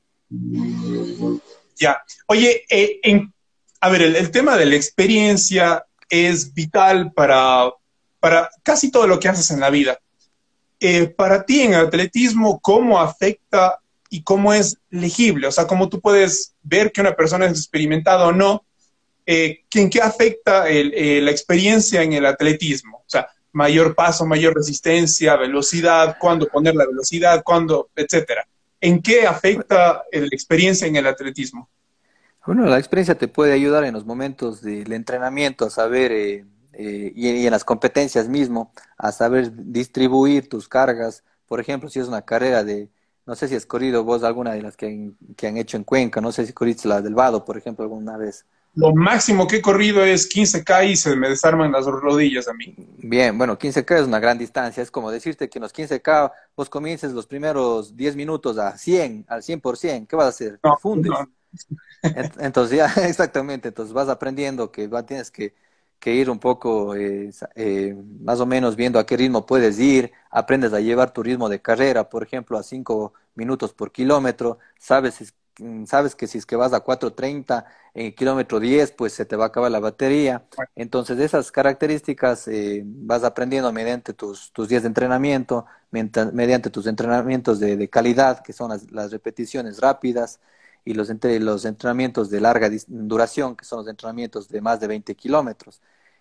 Ya. Oye, eh, en, a ver, el, el tema de la experiencia es vital para, para casi todo lo que haces en la vida. Eh, para ti en atletismo, ¿cómo afecta y cómo es legible? O sea, ¿cómo tú puedes ver que una persona es experimentada o no? Eh, ¿En qué afecta el, eh, la experiencia en el atletismo? O sea, mayor paso, mayor resistencia, velocidad, cuándo poner la velocidad, cuándo, etcétera. ¿En qué afecta eh, la experiencia en el atletismo? Bueno, la experiencia te puede ayudar en los momentos del entrenamiento a saber, eh, eh, y, y en las competencias mismo, a saber distribuir tus cargas. Por ejemplo, si es una carrera de, no sé si has corrido vos alguna de las que han, que han hecho en Cuenca, no sé si corriste la del Vado, por ejemplo, alguna vez. Lo máximo que he corrido es quince K y se me desarman las rodillas a mí. Bien, bueno, quince K es una gran distancia. Es como decirte que en los quince K vos comiences los primeros diez minutos a cien, al cien por ciento. ¿Qué vas a hacer? Te No, fundes. no. Ent- Entonces ya, exactamente, entonces vas aprendiendo que va, tienes que, que ir un poco, eh, sa- eh, más o menos viendo a qué ritmo puedes ir, aprendes a llevar tu ritmo de carrera, por ejemplo, a cinco minutos por kilómetro, sabes, si es- mm, sabes que si es que vas a cuatro treinta en el kilómetro diez pues se te va a acabar la batería. Entonces esas características eh, vas aprendiendo mediante tus, tus días de entrenamiento, menta- mediante tus entrenamientos de, de calidad, que son las las repeticiones rápidas y los, entre, los entrenamientos de larga dis- duración, que son los entrenamientos de más de veinte kilómetros.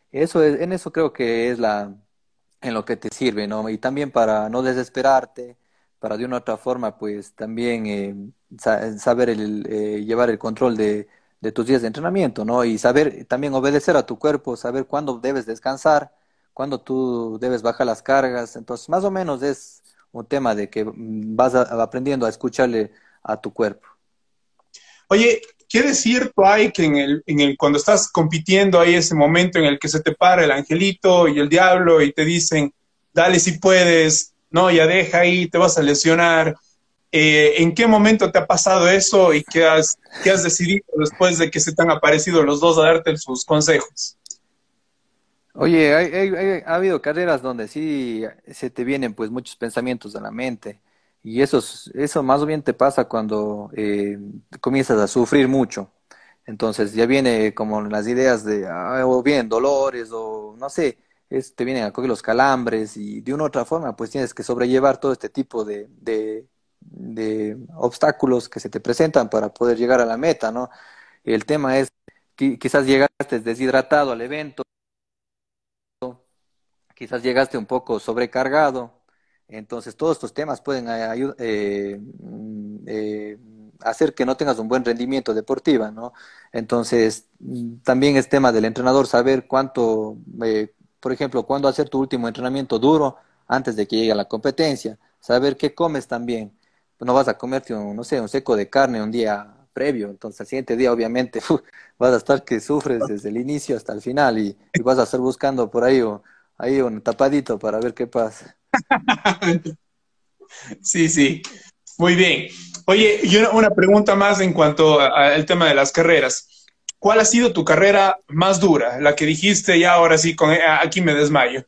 Eso es, en eso creo que es la, en lo que te sirve, ¿no? Y también para no desesperarte, para de una u otra forma, pues también eh, sa- saber el, eh, llevar el control de, de tus días de entrenamiento, ¿no? Y saber también obedecer a tu cuerpo, saber cuándo debes descansar, cuándo tú debes bajar las cargas. Entonces, más o menos es un tema de que mm, vas a- aprendiendo a escucharle a tu cuerpo. Oye, ¿qué de cierto hay que en el, en el, cuando estás compitiendo hay ese momento en el que se te para el angelito y el diablo y te dicen, dale si puedes, no, ya deja ahí, te vas a lesionar? Eh, ¿en qué momento te ha pasado eso y qué has, qué has decidido después de que se te han aparecido los dos a darte sus consejos? Oye, hay- hay- hay- ha habido carreras donde sí se te vienen pues muchos pensamientos a la mente y eso, es- eso más o bien te pasa cuando eh, comienzas a sufrir mucho. Entonces ya viene como las ideas de, ah, o bien dolores o no sé, es- te vienen a coger los calambres y de una u otra forma pues tienes que sobrellevar todo este tipo de, de, de obstáculos que se te presentan para poder llegar a la meta, ¿no? El tema es, qui- quizás llegaste deshidratado al evento, quizás llegaste un poco sobrecargado, entonces todos estos temas pueden eh, ayu- eh, mm, eh, hacer que no tengas un buen rendimiento deportivo, ¿no? Entonces, mm, también es tema del entrenador saber cuánto, eh, por ejemplo, cuándo hacer tu último entrenamiento duro antes de que llegue a la competencia, saber qué comes también. No vas a comerte un, no sé, un seco de carne un día previo, entonces al siguiente día obviamente vas a estar que sufres desde el inicio hasta el final y, y vas a estar buscando por ahí o ahí un tapadito para ver qué pasa. Sí, sí, muy bien. Oye, y una, una pregunta más en cuanto a- al tema de las carreras. ¿Cuál ha sido tu carrera más dura? La que dijiste, ya ahora sí, con, aquí me desmayo.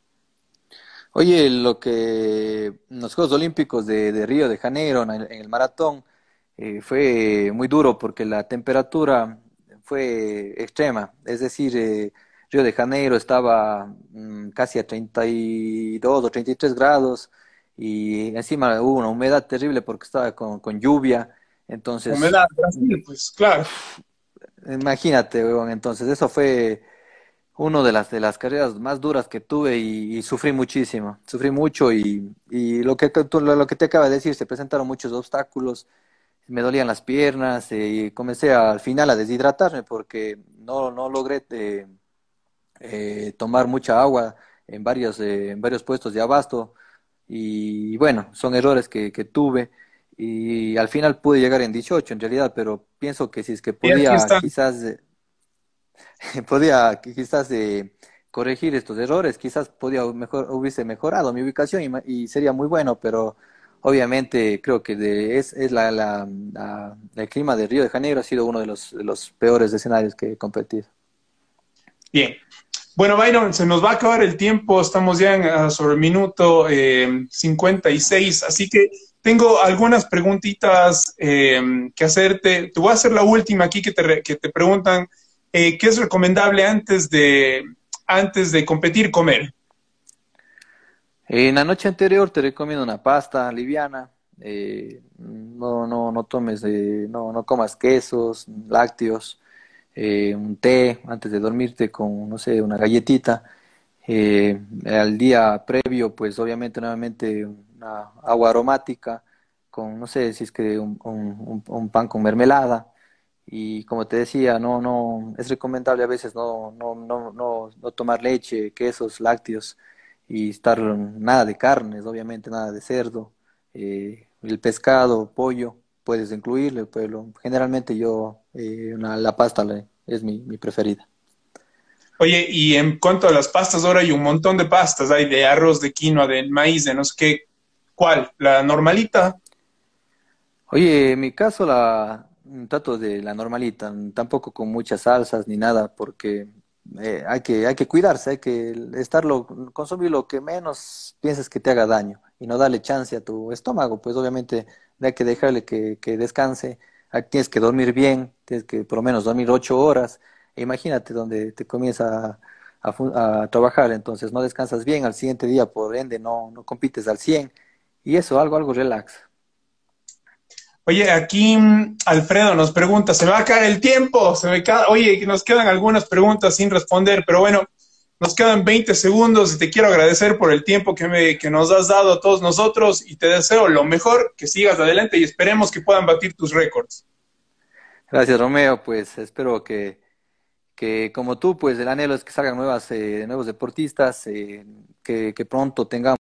Oye, lo que en los Juegos Olímpicos de, de Río de Janeiro, en el, en el maratón, eh, fue muy duro porque la temperatura fue extrema. Es decir, eh, Río de Janeiro estaba mm, casi a treinta y dos o treinta y tres grados y encima hubo una humedad terrible porque estaba con, con lluvia. Entonces, Humedad, Brasil, pues claro. imagínate, weón, entonces eso fue uno de las de las carreras más duras que tuve y, y sufrí muchísimo, sufrí mucho y, y lo que tú- lo, lo que te acaba de decir, se presentaron muchos obstáculos, me dolían las piernas eh, y comencé a- al final a deshidratarme porque no, no logré eh, eh, tomar mucha agua en varios, eh, en varios puestos de abasto y bueno, son errores que, que tuve y al final pude llegar en dieciocho en realidad, pero pienso que si es que Y aquí podía está. quizás eh, podía quizás eh, corregir estos errores, quizás podía mejor, hubiese mejorado mi ubicación y, ma- y sería muy bueno, pero obviamente creo que de- es, es la, la- la- el clima de Río de Janeiro ha sido uno de los, de los peores escenarios que he competido. Bien. Bueno, Byron, se nos va a acabar el tiempo, estamos ya en, ah, sobre el minuto eh, cincuenta y seis, así que tengo algunas preguntitas eh, que hacerte. Te voy a hacer la última aquí que te, re- que te preguntan, eh, ¿qué es recomendable antes de, antes de competir comer? En la noche anterior te recomiendo una pasta liviana, eh, no, no, no tomes, eh, no, no comas quesos, lácteos, eh, un té antes de dormirte con, no sé, una galletita. Eh, al día previo, pues obviamente nuevamente una agua aromática con, no sé si es que un, un- un- un pan con mermelada. Y como te decía, no, no, es recomendable a veces no, no, no, no, no tomar leche, quesos, lácteos y estar nada de carnes, obviamente nada de cerdo. Eh, el pescado, pollo, puedes incluirle, pero generalmente yo, eh, una- la pasta le- es mi, mi preferida. Oye, y en cuanto a las pastas, ahora hay un montón de pastas, hay de arroz, de quinoa, de maíz, de no sé qué. ¿Cuál? ¿La normalita? Oye, en mi caso la mm, trato de la normalita, mm, tampoco con muchas salsas ni nada, porque eh, hay que, hay que cuidarse, hay que estarlo, consumir lo que menos pienses que te haga daño y no darle chance a tu estómago, pues obviamente hay que dejarle que, que descanse, ah, tienes que dormir bien, tienes que por lo menos dormir ocho horas, e imagínate donde te comienza a, a fu- a trabajar, entonces no descansas bien, al siguiente día por ende no, no compites al cien y eso, algo, algo relax. Oye, aquí mm, Alfredo nos pregunta, ¿se va a caer el tiempo? Se me ca- Oye, que nos quedan algunas preguntas sin responder, pero bueno, nos quedan veinte segundos y te quiero agradecer por el tiempo que, me, que nos has dado a todos nosotros y te deseo lo mejor, que sigas adelante y esperemos que puedan batir tus récords. Gracias, Romeo. Pues espero que, que como tú, pues el anhelo es que salgan nuevas, eh, nuevos deportistas, eh, que, que pronto tengamos